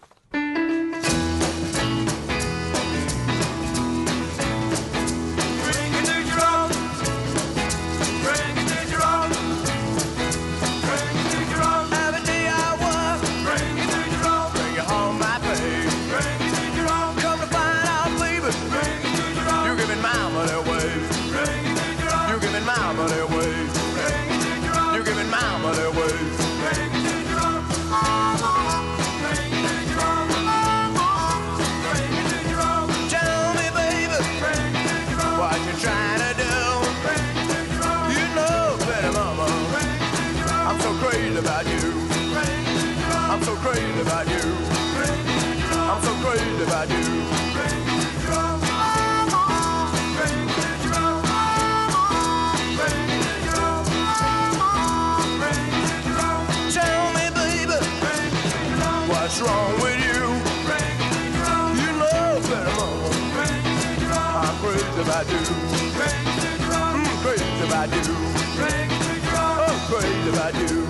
What's wrong with you? You know better, mama. I'm crazy about you. Crazy about you. I'm crazy about you.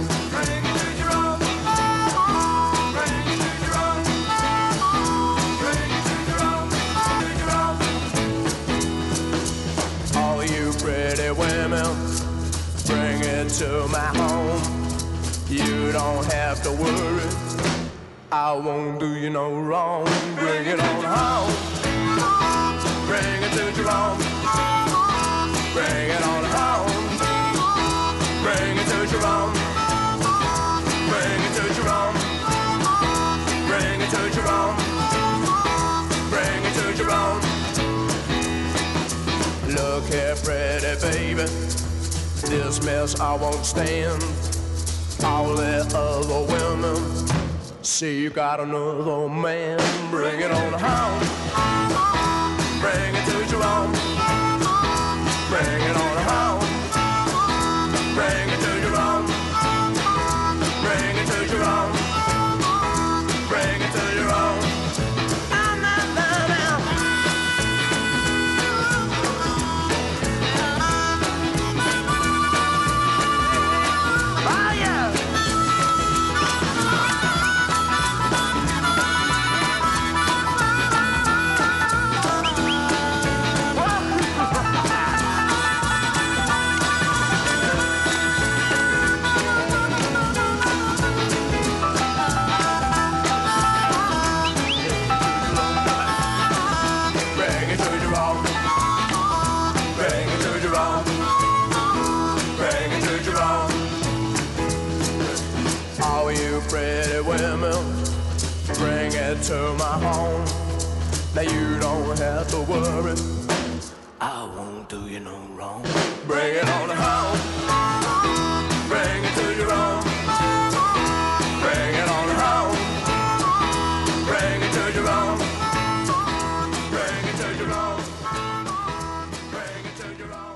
All you pretty women, bring it to my home. You don't have to worry, I won't do you no wrong. Bring it on home. Bring it to Jerome. Bring it on home. Bring it to Jerome. Bring it to Jerome. Bring it to Jerome. Bring it to Jerome. Look here, pretty baby, this mess I won't stand. All the other women see you got another man. Bring it on home. Bring it to Jerome. Bring it on home. Bring it to Jerome. Bring it to Jerome. Bring it to Jerome. To my home, now you don't have to worry, you no wrong. Bring it on home. Bring it to your own. Bring it on home. Bring it to your own. Bring it to your own. Bring it to your own.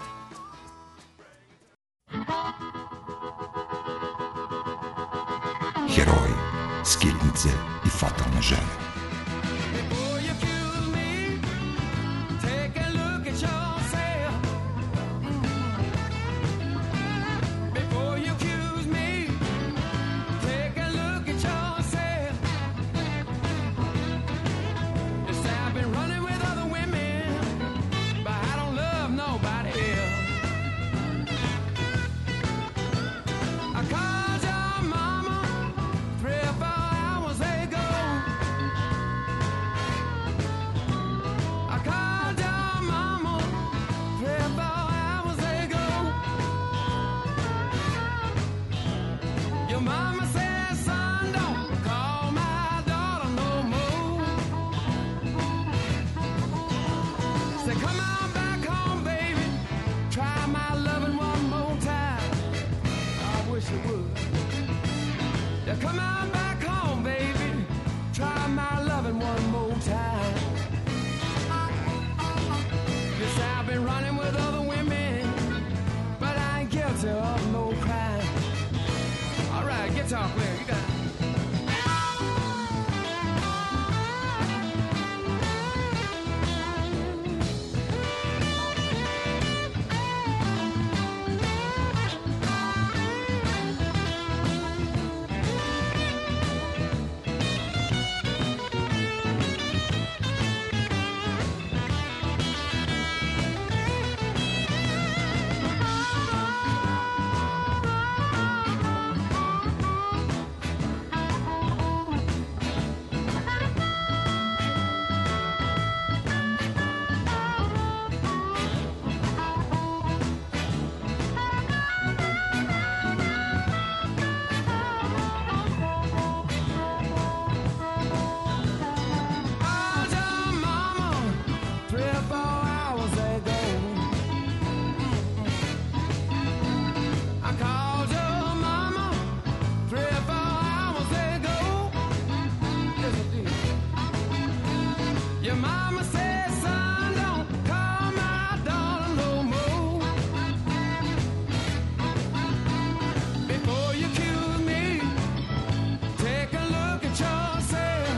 Heroji, skitnice I fatalne žene. Before you accuse me, take a look at yourself. Before you accuse me, take a look at yourself. Yes, I've been running with other women, but I don't love nobody else. I called your mama 3 or 4 hours ago. I called your mama 3 or 4 hours ago. Your mama said, son, don't call my daughter no more. Said, come on back home, baby. Try my loving one more time. I wish you would. Yeah, come on back home, baby. Try my loving one more time. Yes, I've been running with other women, but I ain't guilty of no crime. All right, guitar player, you got it. Called your mama 3 or 4 hours ago. I called your mama 3 or 4 hours ago. Yes, I did. Your mama said, son, don't call my daughter no more. Before you accuse me, take a look at yourself.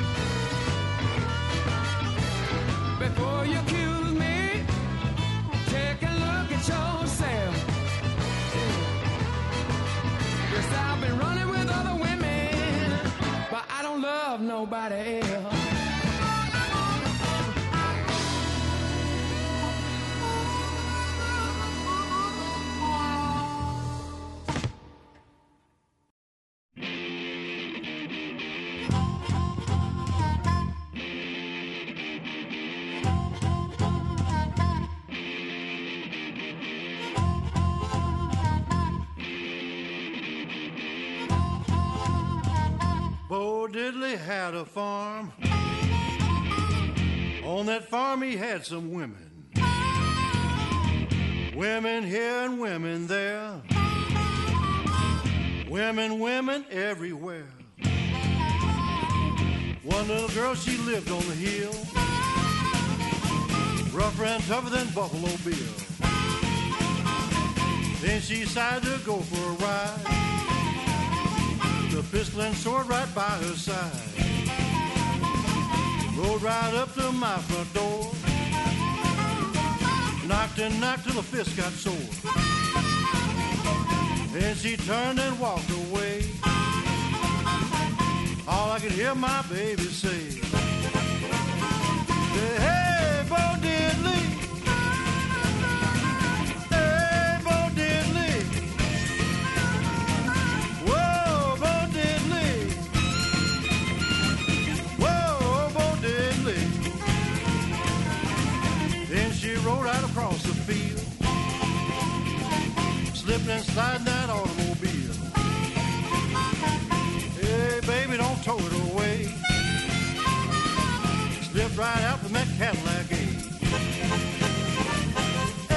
Before you accuse me, take a look at yourself. Yes, I've been running with other women, but I don't love nobody else. Bo Diddley had a farm. On that farm he had some women. Women here and women there. Women, women everywhere. One little girl, she lived on the hill. Rougher and tougher than Buffalo Bill. Then she decided to go for a ride. The pistol and sword right by her side. Rode right up to my front door. Knocked and knocked till the fist got sore. Then she turned and walked away. All I could hear my baby say, hey, Bo Diddley. Hey, Bo Diddley. Whoa, Bo Diddley. Whoa, Bo Diddley. Then she rode out across the field, slipping and sliding that automobile. Hey, baby, don't tow it away. Slipped right out from that Cadillac A.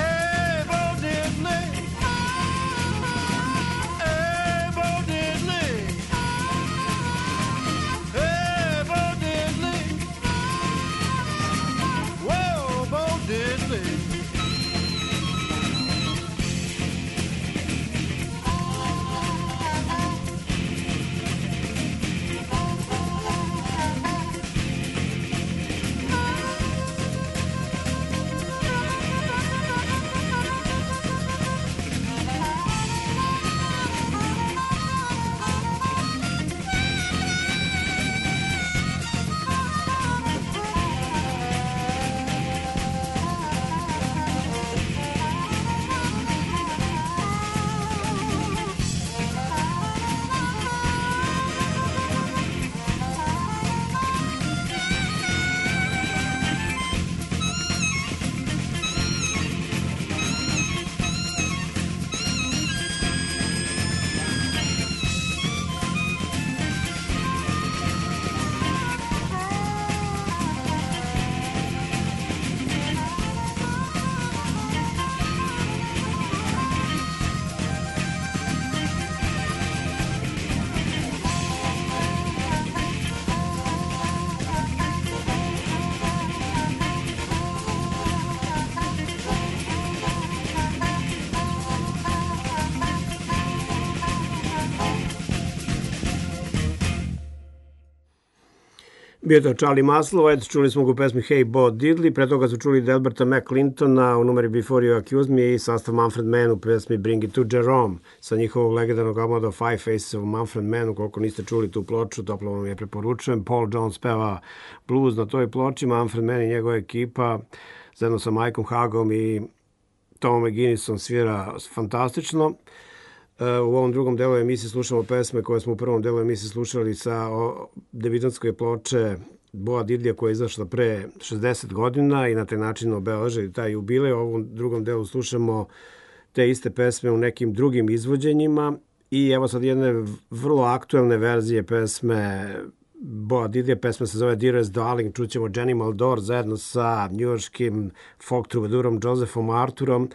Bio je to Charlie Musselwhite, čuli smo ga u pesmi Hey Bo Diddley, pre toga su čuli Delberta McClintona u numeri Before You Accuse Me i sastav Mumford Man u pesmi Bring It to Jerome sa njihovog legendarnog albuma Five Faces of Mumford Man. Ukoliko niste čuli tu ploču, toplo vam je preporučujem. Paul Jones peva blues na toj ploči, Mumford Man i njegova ekipa zajedno sa Mikeom Hagom i Tomom McGinnisom svira fantastično. U ovom drugom delu emisije slušamo pesme koje smo u prvom delu emisije slušali sa debitanske ploče Boa Diddleya koja je izašla pre 60 godina i na taj način obeležili taj jubilej. U ovom drugom delu slušamo te iste pesme u nekim drugim izvođenjima i evo sad jedne vrlo aktuelne verzije pesme Boa Diddleya. Pesma se zove Dearest Darling, čućemo Jenny Maldor zajedno sa njujorškim folk trubadurom Josephom Arturom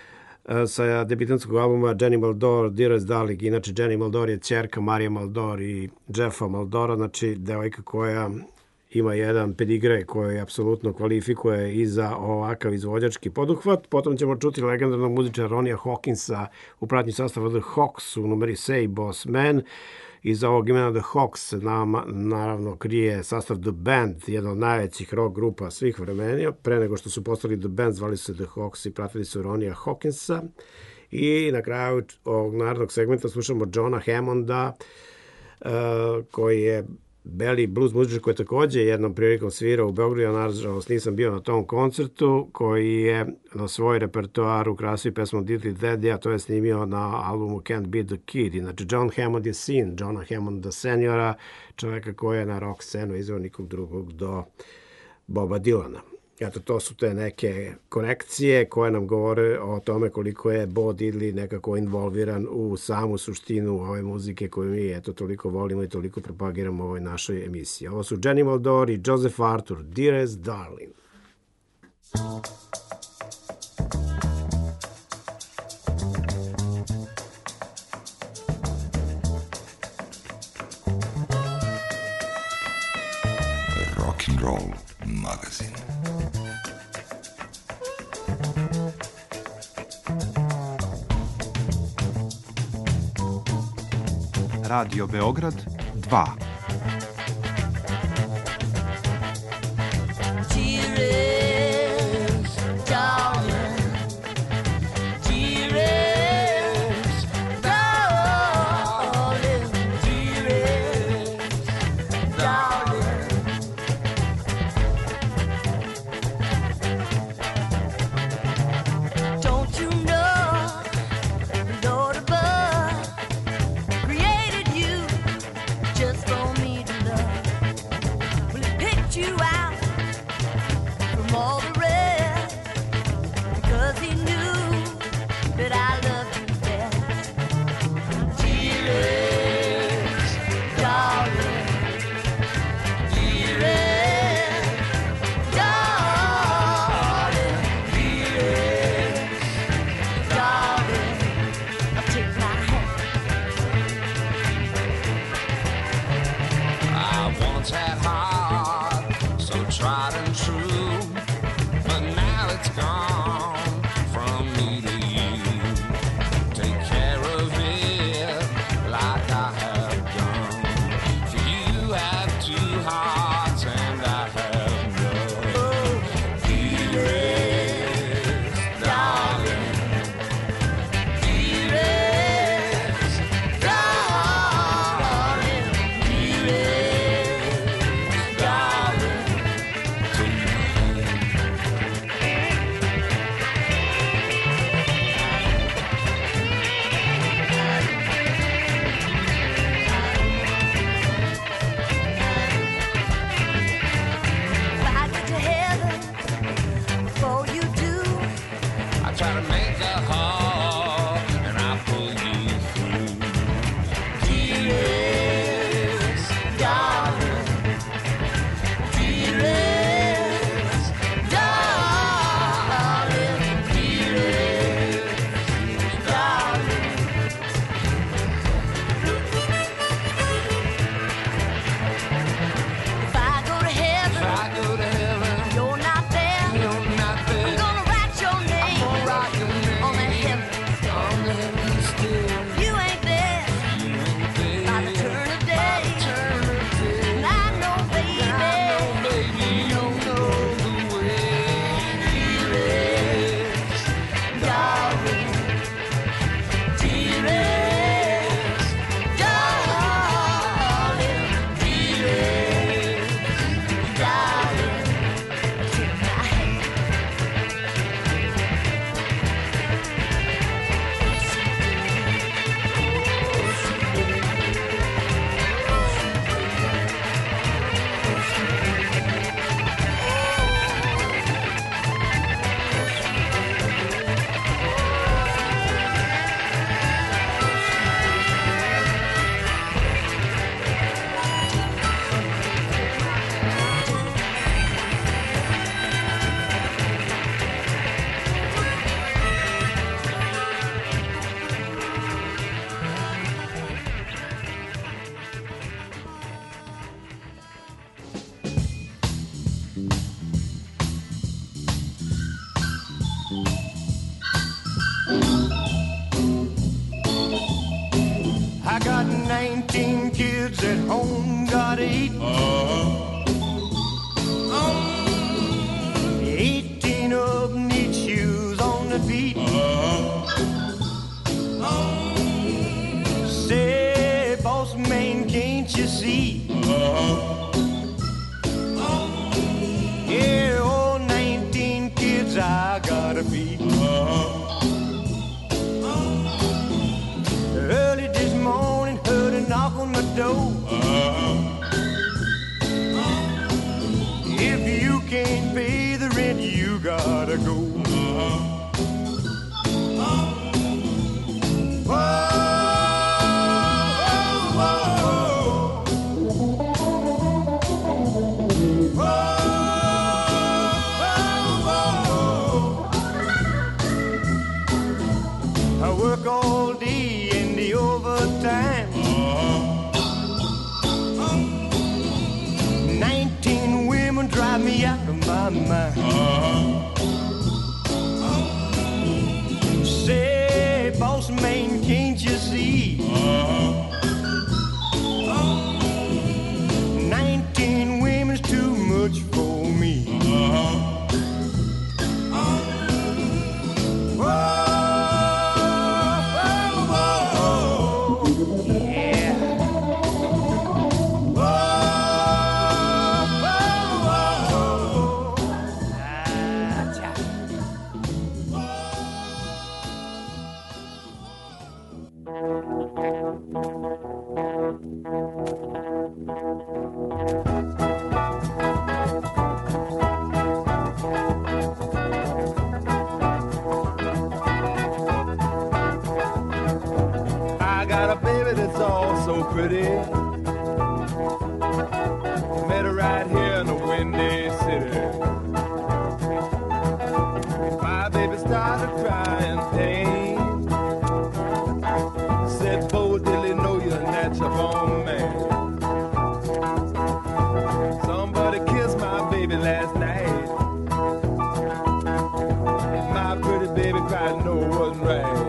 sa debitanskog albuma Jenny Maldor, Dearest Darling. Inače, Jenny Maldor je ćerka Marija Maldor i Jeffa Maldora, znači devojka koja ima jedan pedigre koji apsolutno kvalifikuje i za ovakav izvođački poduhvat. Potom ćemo čuti legendarnog muzičara Ronija Hawkinsa u pratnji sastava The Hawks u numeri Say Boss Man. Iza ovog imena The Hawks se naravno krije sastav The Band, jedna od najvećih rock grupa svih vremena. Pre nego što su postali The Band, zvali se The Hawks i pratili su Ronija Hawkinsa. I na kraju ovog narodnog segmenta slušamo Johna Hammonda, koji je beli blues muzičar koji je takođe jednom prilikom svirao u Beogradu. Ja nažalost nisam bio na tom koncertu, koji je na svoj repertoar ukrasio pesmom Diddley Daddy, a to je snimio na albumu Can't Beat the Kid. Inače, John Hammond je sin Johna Hammonda seniora, čoveka koji je na rock scenu izveo nikog drugog do Boba Dylana. Eto, to su te neke konekcije koje nam govore o tome koliko je Bo Diddley nekako involviran u samu suštinu ove muzike koju mi eto toliko volimo i toliko propagiramo u ovoj našoj emisiji. Ovo su Jenny Maldor i Joseph Artur, Dearest Darling. Rock and Roll magazin. Radio Beograd 2. Just home, gotta eat. 18 of them need shoes on their feet. Say, boss man, can't you see? Yeah, all 19 kids I gotta feed. Early this morning, heard a knock on my door. If you can't pay the rent, you gotta go. I work all day in the overtime. 19 women drive me out of my mind. Say, boss man, can't you see? 19 women's too much for me. I got a baby that's all so pretty. Met her right here in the Windy City. My baby started crying pain. Said, Bo Dilly, know you're a natural born man. Somebody kissed my baby last night. My pretty baby cried, no, it wasn't right.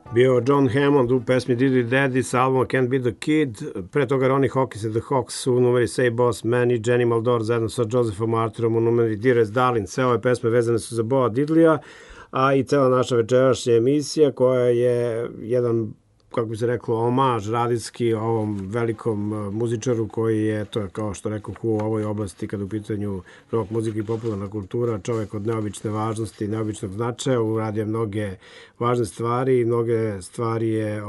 bio John Hammond u pesmi Diddy Daddy sa albuma Can't Be The Kid, pre toga Ronnie Hawkins and the Hawks u numeri Say Boss Man i Jenny Maldor zajedno sa Josephom Arturom u numeri Dearest Darling. Sve ove pesme vezane su za Boa Diddleya, a i cela naša večerašnja emisija koja je jedan, kako bi se reklo, omaž radijski ovom velikom muzičaru koji je, to je kao što rekao, u ovoj oblasti kada u pitanju rock muzika i popularna kultura, čovjek od neobične važnosti i neobičnog značaja, uradio mnoge važne stvari i mnoge stvari je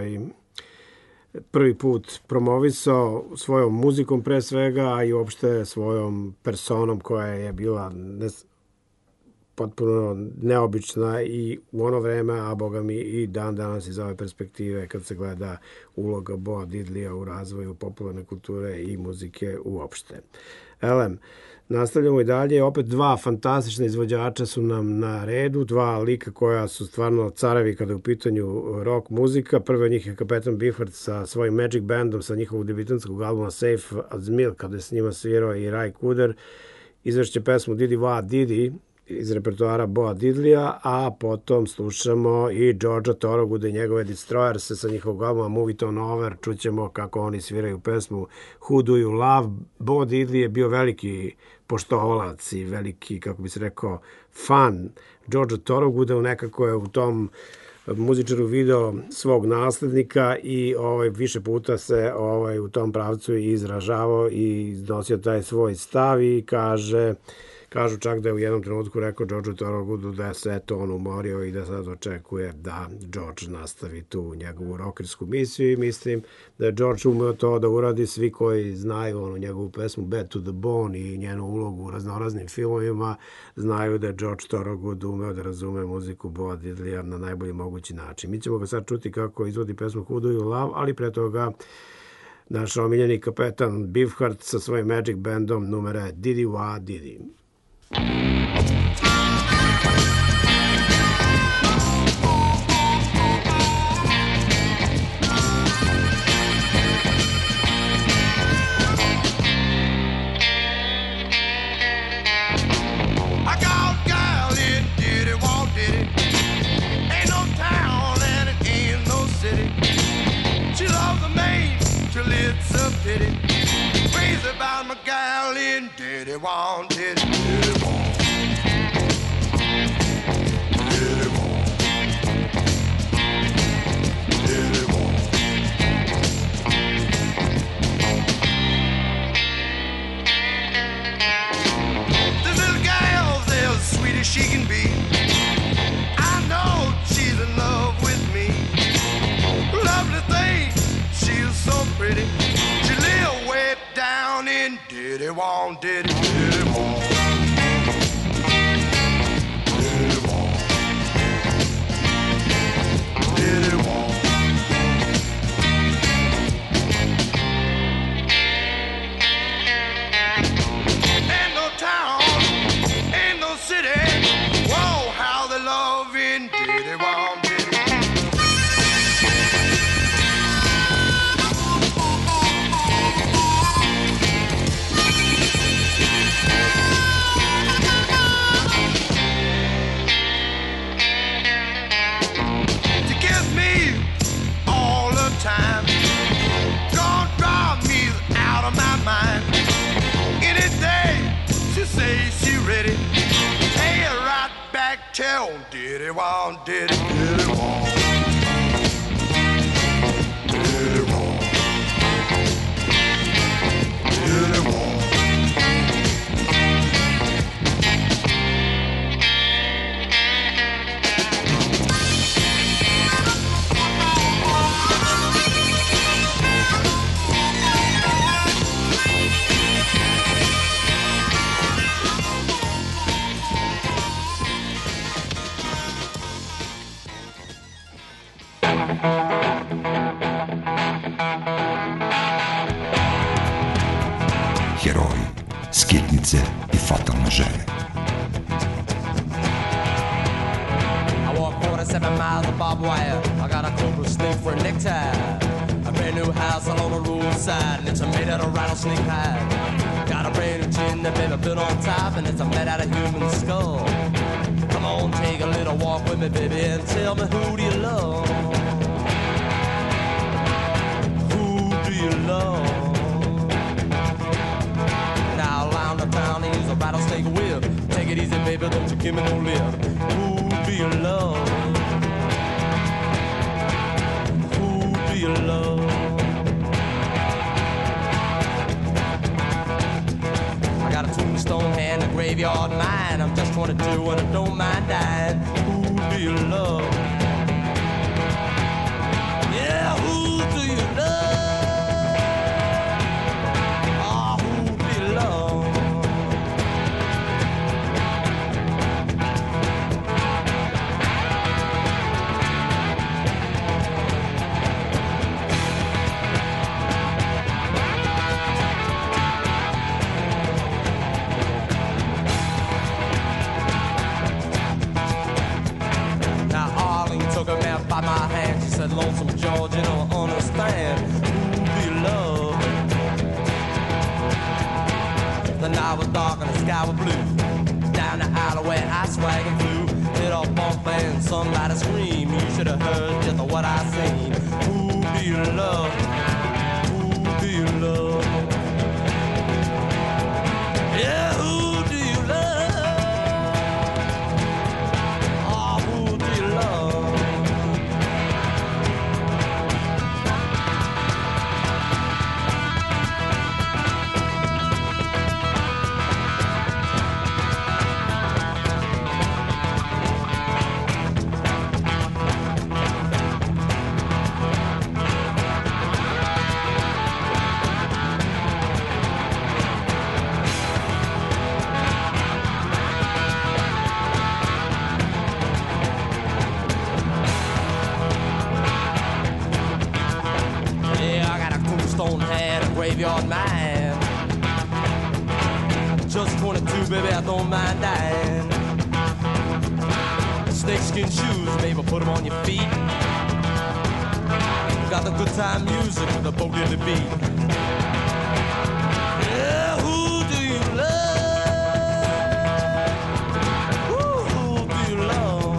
prvi put promovisao svojom muzikom pre svega, a i uopšte svojom personom koja je bila potpuno neobična i u ono vreme, a boga mi i dan danas iz ove perspektive kad se gleda uloga Boa Diddleya u razvoju popularne kulture i muzike uopšte. Elem, nastavljamo i dalje. Opet dva fantastična izvođača su nam na redu, dva lika koja su stvarno carevi kada je u pitanju rock muzika. Prvi od njih je Kapetan Beefheart sa svojim Magic Bandom, sa njihovog debitanskog albuma Safe as Milk, kada je s njima svirao i Ray Cooder. Izvešće pesmu Diddy Wah Diddy iz repertoara Boa Diddleya, a potom slušamo i Georgea Thorogood i njegove Destroyerse sa njihovog albuma Move It On Over. Čućemo kako oni sviraju pesmu Who Do You Love. Boa Diddley je bio veliki poštovalac i veliki, kako bi se rekao, fan Georgea Thorogooda, nekako je u tom muzičaru video svog naslednika i više puta se u tom pravcu izražavao i iznosio taj svoj stav i kažu čak da je u jednom trenutku rekao Georgeu Thorogoodu da se on umorio i da sad očekuje da George nastavi tu njegovu rockersku misiju i mislim da je George umeo to da uradi. Svi koji znaju njegovu pesmu Bad to the Bone i njenu ulogu u raznoraznim filmovima znaju da je George Thorogood umeo da razume muziku Boa Diddleya na najbolji mogući način. Mi ćemo ga sad čuti kako izvodi pesmu Who Do You Love, ali pre toga naš omiljeni Kapetan Beefheart sa svojim Magic Bandom numere Diddy Wah Diddy. Diddy Wah, Diddy, Diddy Wah, Diddy Wah, Diddy Wah. This little gal's as sweet as she can be. I know she's in love with me. Lovely thing, she's so pretty. She live way down in Diddy Wah, Diddy, Diddy Wah, Diddy Wah, Diddy Wah. Ain't no town, ain't no city, whoa, how they love in Diddy Wah, Diddy. Time. Don't drive me out of my mind. Any day she says she ready. Take it right back, tell Diddy Wah, Diddy, Diddy Wah, Diddy Wah, Diddy Wah. Heroji, skitnice i fatalne žene. I walk 47 miles of barbed wire. I got a cobra snake for a necktie. A brand new house all on the roadside, and it's made out of rattlesnake hide. Got a brand new chin that baby built on top, and it's made out of human skull. Come on, take a little walk with me, baby, and tell me who do you love? it easy, baby, don't you give me no lip. Who do you love? Who do you love? I got a tombstone hand, a graveyard mind. I'm just 22 and I don't mind dying. Who do you love? Yeah, who do you love? Ah, who do you love? By my hand, she said, Lonesome George, you don't understand. Who do you love? The night was dark and the sky was blue. Down the alleyway I swag and flew. Hit off bump and somebody scream. You should have heard just what I seen. Who do you love? Who do you love? Yeah, who do you love? Oh, who do you love? Graveyard man. Just 22, baby, I don't mind dying. Snakeskin shoes, baby, put them on your feet. Got the good time music with the boat in the beat. Yeah, who do you love? Who do you love?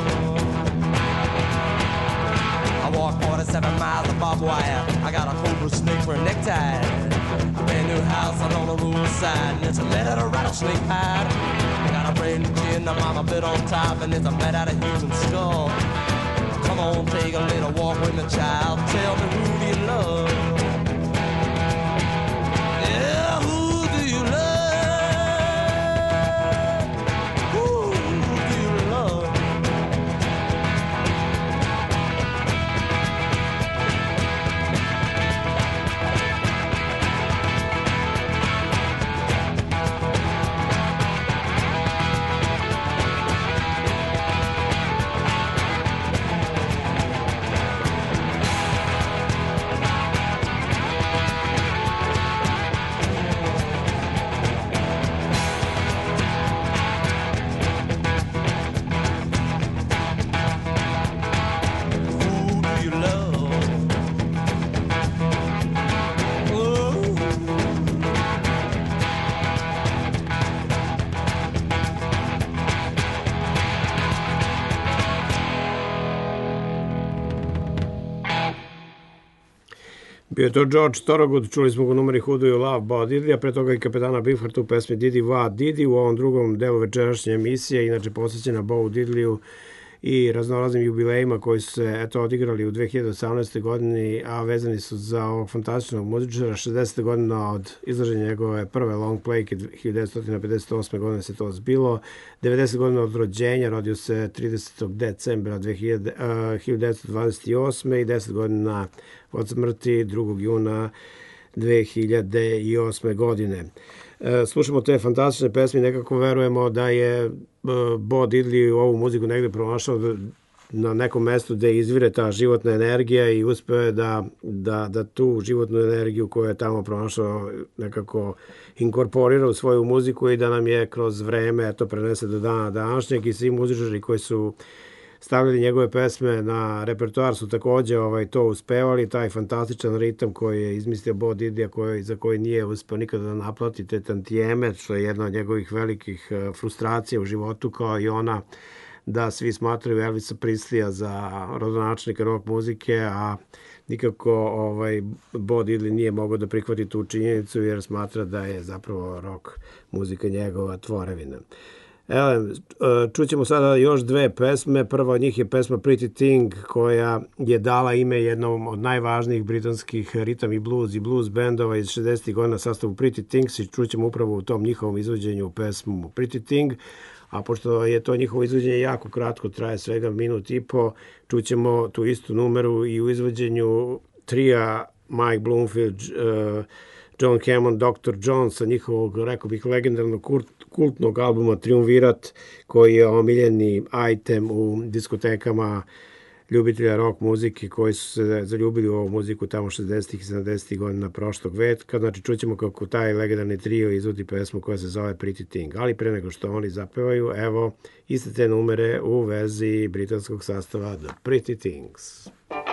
I walk 47 miles of barbed wire. I got a cobra snake for a necktie. Brand new house out on the roadside, and it's made out of rattlesnake hide. Got a brand new gin, a mama bit on top, and it's made out of human skull. Come on, take a little walk with me, child. Tell me, who do you love? Yeah, who do you love? Who do you love? Bio je to George Thorogood, čuli smo ga u numeri Who Do You Love, Bo Diddley, a pre toga i kapetana Beefhearta u pesmi Didi Wa Didi u ovom drugom delu večerašnje emisije, inače posvećena Bovu Diddleyu i raznoraznim jubilejima koji su se odigrali u 2018. godini, a vezani su za ovog fantastičnog muzičara. 60. godina od izlaženja njegove prve long playke, 1958. godine se to zbilo. 90. godina od rođenja, rodio se 30. decembra 1928. i 10 godina od smrti 2. juna 2008. godine. Slušamo te fantastične pesme, nekako verujemo da je Bo Diddley ovu muziku negde pronašao na nekom mestu gde izvire ta životna energija i uspeo je da tu životnu energiju koju je tamo pronašao nekako inkorporira u svoju muziku i da nam je kroz vreme prenese do dana današnjeg. I svi muzičari koji su stavljali njegove pesme na repertoar su takođe to uspevali, taj fantastičan ritam koji je izmislio Bo Diddley, za koji nije uspeo nikada da naplati te tantijeme, što je jedna od njegovih velikih frustracija u životu, kao i ona da svi smatraju Elvisa Presleya za rodonačelnika rock muzike, a nikako Bo Diddley nije mogao da prihvati tu činjenicu jer smatra da je zapravo rock muzika njegova tvorevina. Čućemo sada još dve pesme. Prva od njih je pesma Pretty Thing, koja je dala ime jednom od najvažnijih britanskih ritam i blues bendova iz 60. godina sastavu Pretty Things i čućemo upravo u tom njihovom izvođenju pesmu Pretty Thing. A pošto je to njihovo izvođenje jako kratko, traje svega minut i po, čućemo tu istu numeru i u izvođenju trija Mike Bloomfield, John Hammond, Dr. Jones sa njihovog, rekao bih, legendarnog kultnog albuma Triumvirat, koji je omiljeni item u diskotekama ljubitelja rock muzike koji su se zaljubili u ovu muziku tamo 60. i 70. godina prošlog veka. Znači čućemo kako taj legendarni trio izvodi pesmu koja se zove Pretty Thing. Ali pre nego što oni zapevaju, evo iste te numere u verziji britanskog sastava The Pretty Things.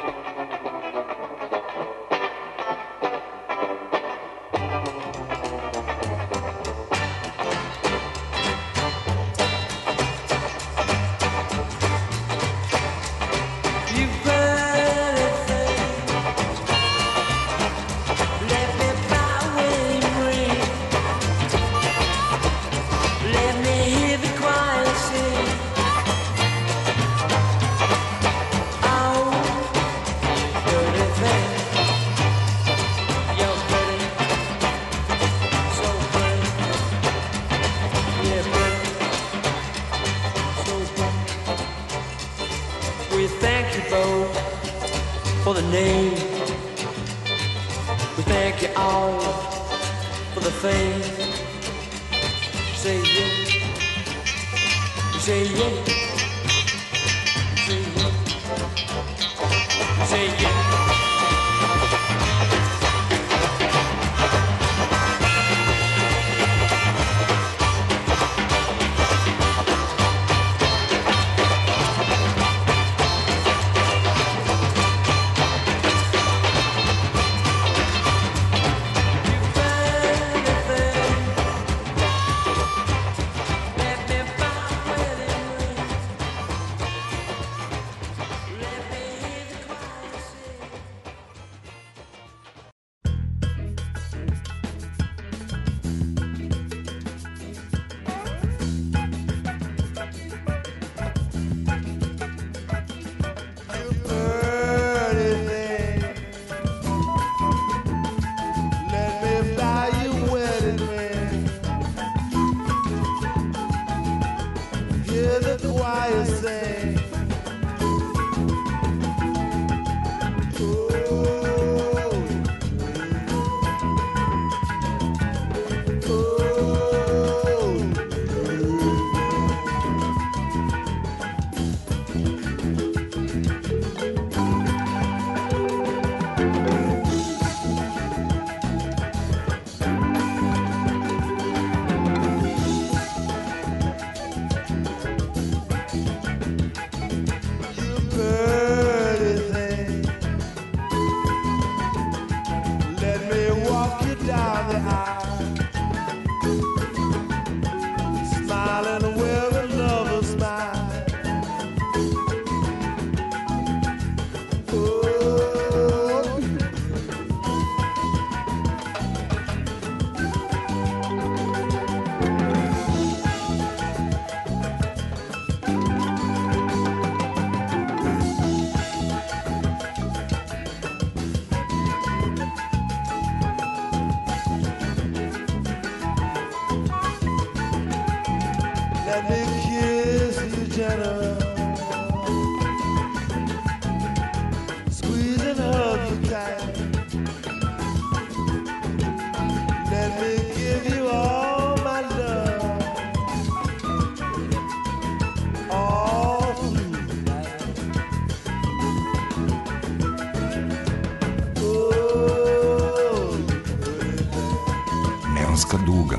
Duga.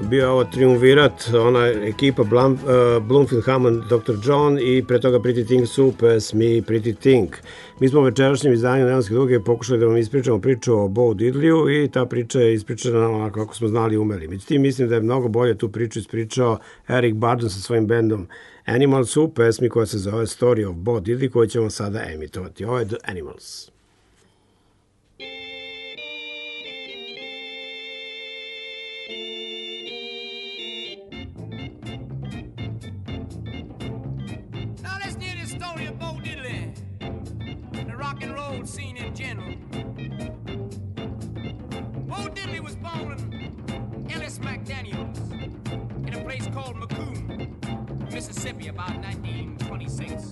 bio je ovo triumvirat, ona ekipa Bloomfield Hammond, Dr. John i pre toga Pretty Things su pesmi Pretty Thing. Mi smo u večerašnjem izdanju Neonske duge pokušali da vam ispričamo priču o Bo Diddleyu i ta priča je ispričana onako kako smo znali i umeli. Međutim, mislim da je mnogo bolje tu priču ispričao Eric Burdon sa svojim bendom Animals u pesmi koja se zove Story of Bo Diddley, koju ćemo sada emitovati. Ovo je The Animals. Scene in general. Bo Diddley was born in Ellis McDaniels in a place called Macomb, Mississippi, about 1926.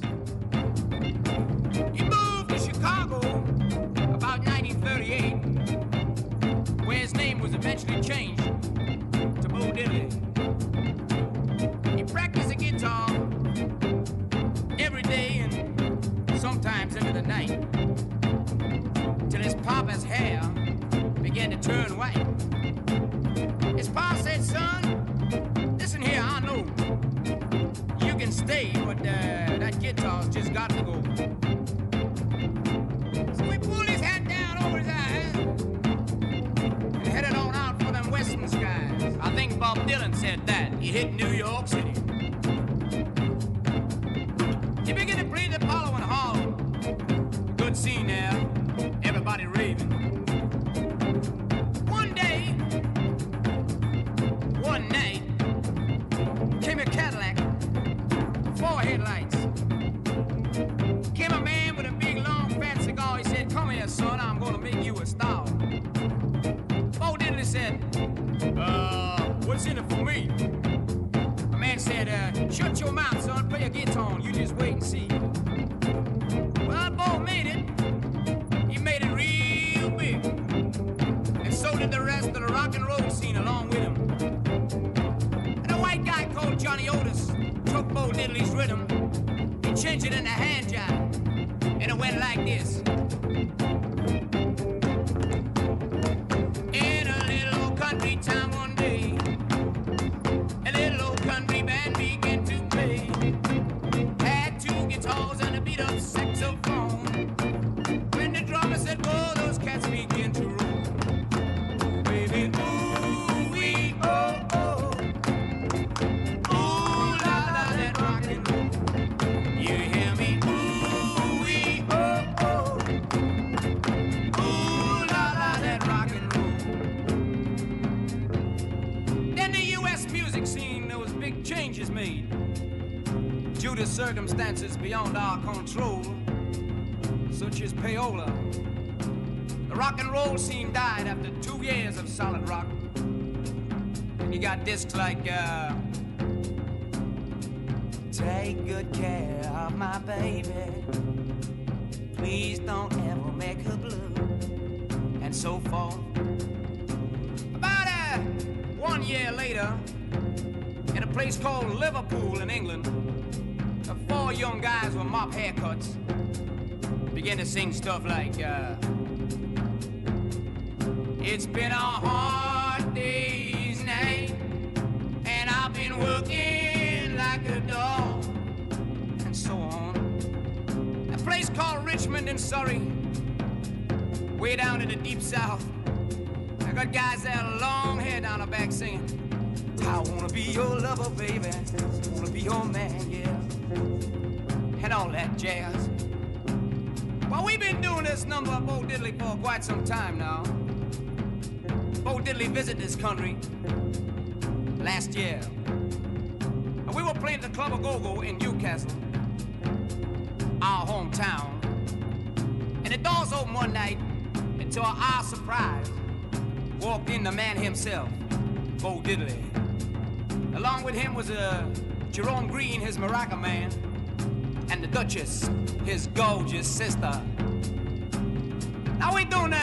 He moved to Chicago about 1938, where his name was eventually changed to Bo Diddley. He practiced the guitar every day and sometimes into the night, till his papa's hair began to turn white. His pa said, son, listen here, I know you can stay, but that guitar's just got to go. So he pulled his hat down over his eyes and headed on out for them western skies. I think Bob Dylan said that. He hit New York City. He began to play the Apollo in Harlem. Good scene there. Everybody raving. One night, came a Cadillac, 4 headlights. Came a man with a big, long, fat cigar. He said, come here, son, I'm gonna make you a star. Bo Diddley said, what's in it for me? The man said, shut your mouth, son, play a guitar on, you just wait and see. Well, Bo made it. He made it real big. And so did the rest of the rock and roll scene along with him. And a white guy called Johnny Otis took Bo Diddley's rhythm and changed it into hand jive. And it went like this. In a little old country town one day, a little old country band began to play. Had 2 guitars and a beat up saxophone. When the drummer said, whoa, those cats begin to roll. Baby, ooh, wee, oh, oh. Ooh, la, la, that rock and roll. You hear me? Ooh, wee, oh, oh. Ooh, la, la, that rock and roll. Then the U.S. music scene, there was big changes made due to circumstances beyond our control, such as payola. The rock and roll scene died after 2 years of solid rock. And you got discs like, take good care of my baby, please don't ever make her blue, and so forth. About 1 year later, in a place called Liverpool in England, the 4 young guys with mop haircuts began to sing stuff like, it's been a hard day's night, and I've been working like a dog, and so on. A place called Richmond in Surrey, way down in the deep south. I got guys that have long hair down the back singing, I wanna be your lover, baby, I wanna be your man, yeah, and all that jazz. Well, we've been doing this number of Bo Diddley for quite some time now. Bo Diddley visited this country last year. And we were playing at the Club of Go-Go in Newcastle, our hometown. And the doors opened one night, and to our surprise, walked in the man himself, Bo Diddley. Along with him was Jerome Green, his maraca man, and the Duchess, his gorgeous sister. Now we're doing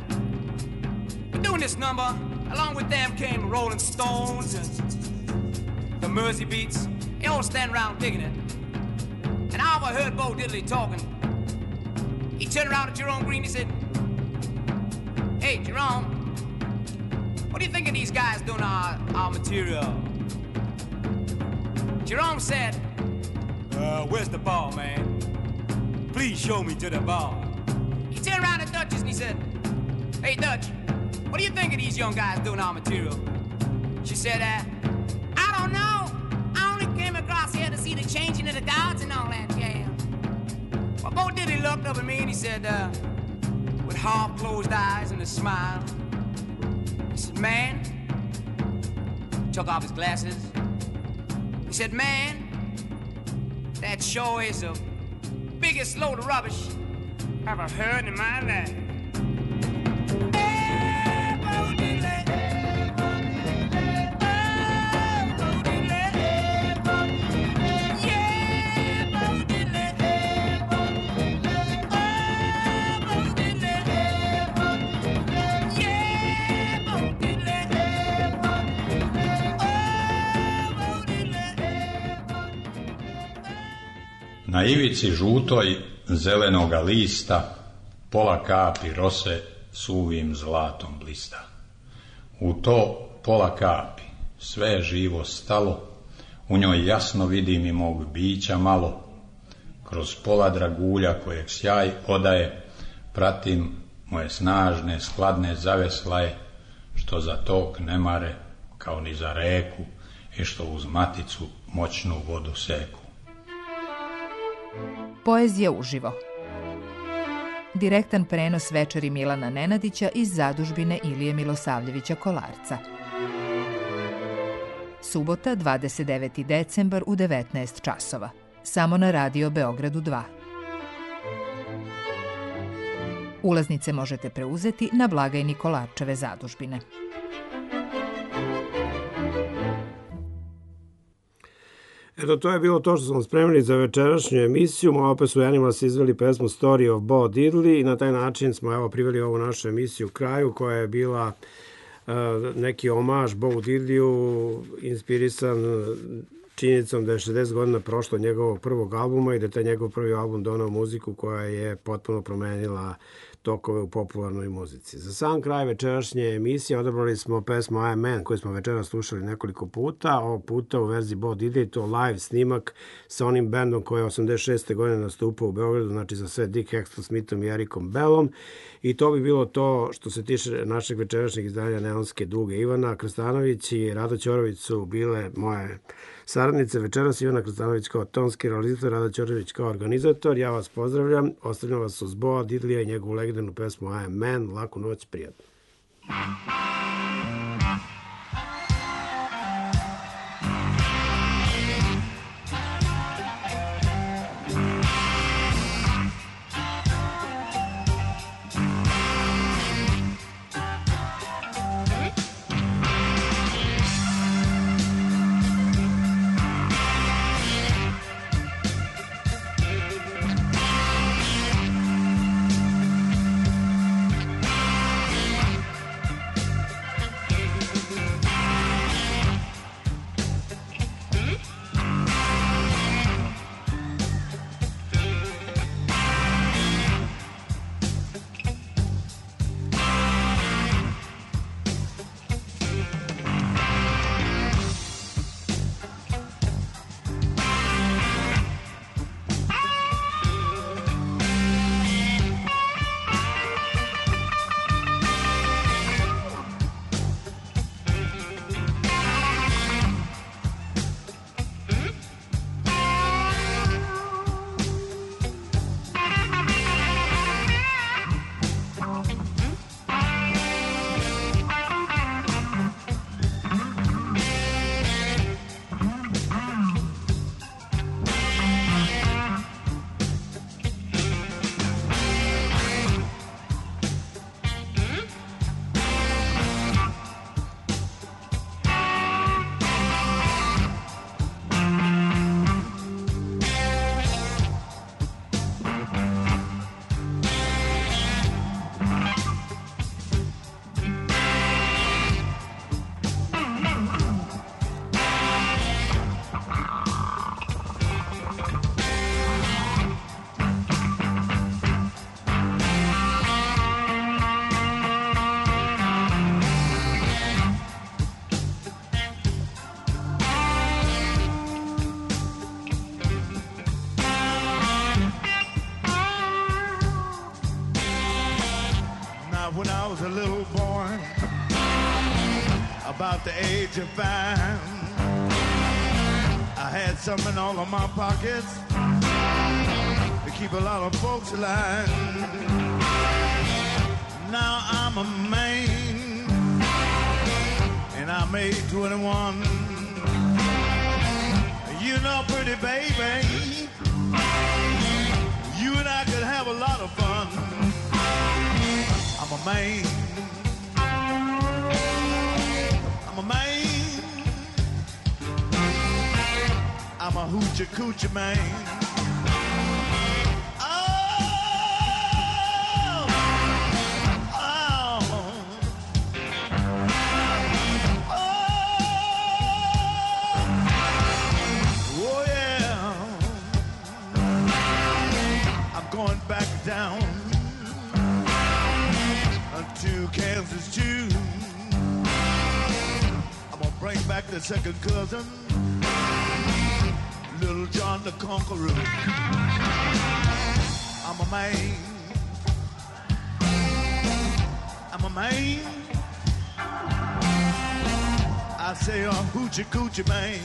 this number. Along with them came Rolling Stones and the Mersey Beats. They all stand around digging it. And I overheard Bo Diddley talking. He turned around to Jerome Green. He said, "Hey, Jerome, what do you think of these guys doing our material? Jerome said, where's the ball, man? Please show me to the ball. He turned around to Duchess and he said, hey, Dutch, what do you think of these young guys doing our material? She said, I don't know. I only came across here to see the changing of the guards and all that, yeah. Well, Bo Diddley looked up at me and he said, with half-closed eyes and a smile, he said, man, took off his glasses. He said, man, that sure is the biggest load of rubbish I've ever heard in my life. Na ivici žutoj zelenoga lista pola kapi rose suvim zlatom blista. U to pola kapi sve je živo stalo, u njoj jasno vidim i mog bića malo. Kroz pola dragulja kojeg sjaj odaje, pratim moje snažne skladne zaveslaje, što za tok ne mare kao ni za reku i što uz maticu moćnu vodu seku. Poezija uživo. Direktan prenos večeri Milana Nenadića iz zadužbine Ilije Milosavljevića Kolarca. Subota, 29. decembar u 19 časova. Samo na Radio Beogradu 2. Ulaznice možete preuzeti na blagajni Kolarčeve zadužbine. Eto, to je bilo to što smo spremili za večerašnju emisiju. Opet su Animals izveli pesmu Story of Bo Diddley i na taj način smo priveli ovu našu emisiju kraju, koja je bila neki omaž Bo Diddleyu, inspirisan činjenicom da je 60 godina prošlo njegovog prvog albuma i da je taj njegov prvi album donao muziku koja je potpuno promenila tokove u popularnoj muzici. Za sam kraj večerašnje emisije odabrali smo pesmu I Am Man, koju smo večeras slušali nekoliko puta, ovog puta u verziji Bo Diddley, to live snimak sa onim bendom koji je 86. godine nastupao u Beogradu, znači za sve Dick Hextall-Smithom i Ericom Bellom. I to bi bilo to što se tiče našeg večerašnjeg izdanja Neonske duge. Ivana Krstanović i Rado Ćorović su bile moje saradnice večeras. Ivana Krstanović kao tonski realizator, Rado Ćorović kao organizator. Ja vas pozdravljam, ostavljam vas uz Boa Diddleya i njegovu legendarnu pesmu I Am Man. Laku noć, prijatno. a little boy about the age of 5. I had some in all of my pockets to keep a lot of folks alive. Now I'm a man and I made 21. You know, pretty baby, you and I could have a lot of fun. I'm a man. I'm a man. I'm a hoochie coochie man. Going back down to Kansas too. I'm gonna bring back the second cousin, Little John the Conqueror. I'm a man. I'm a man. I say a hoochie coochie man.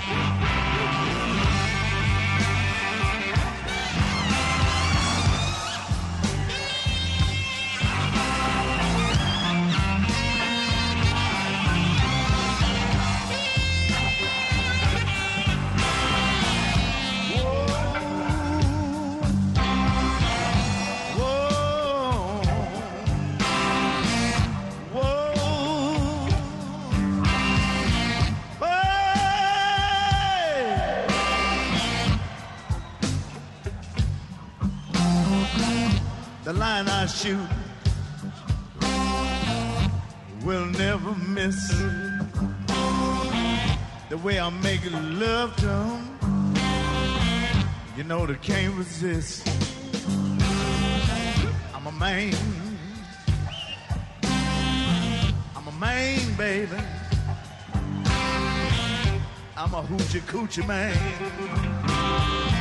The line I shoot will never miss. The way I make love to 'em, you know they can't resist. I'm a man, I'm a man, baby. I'm a hoochie coochie man.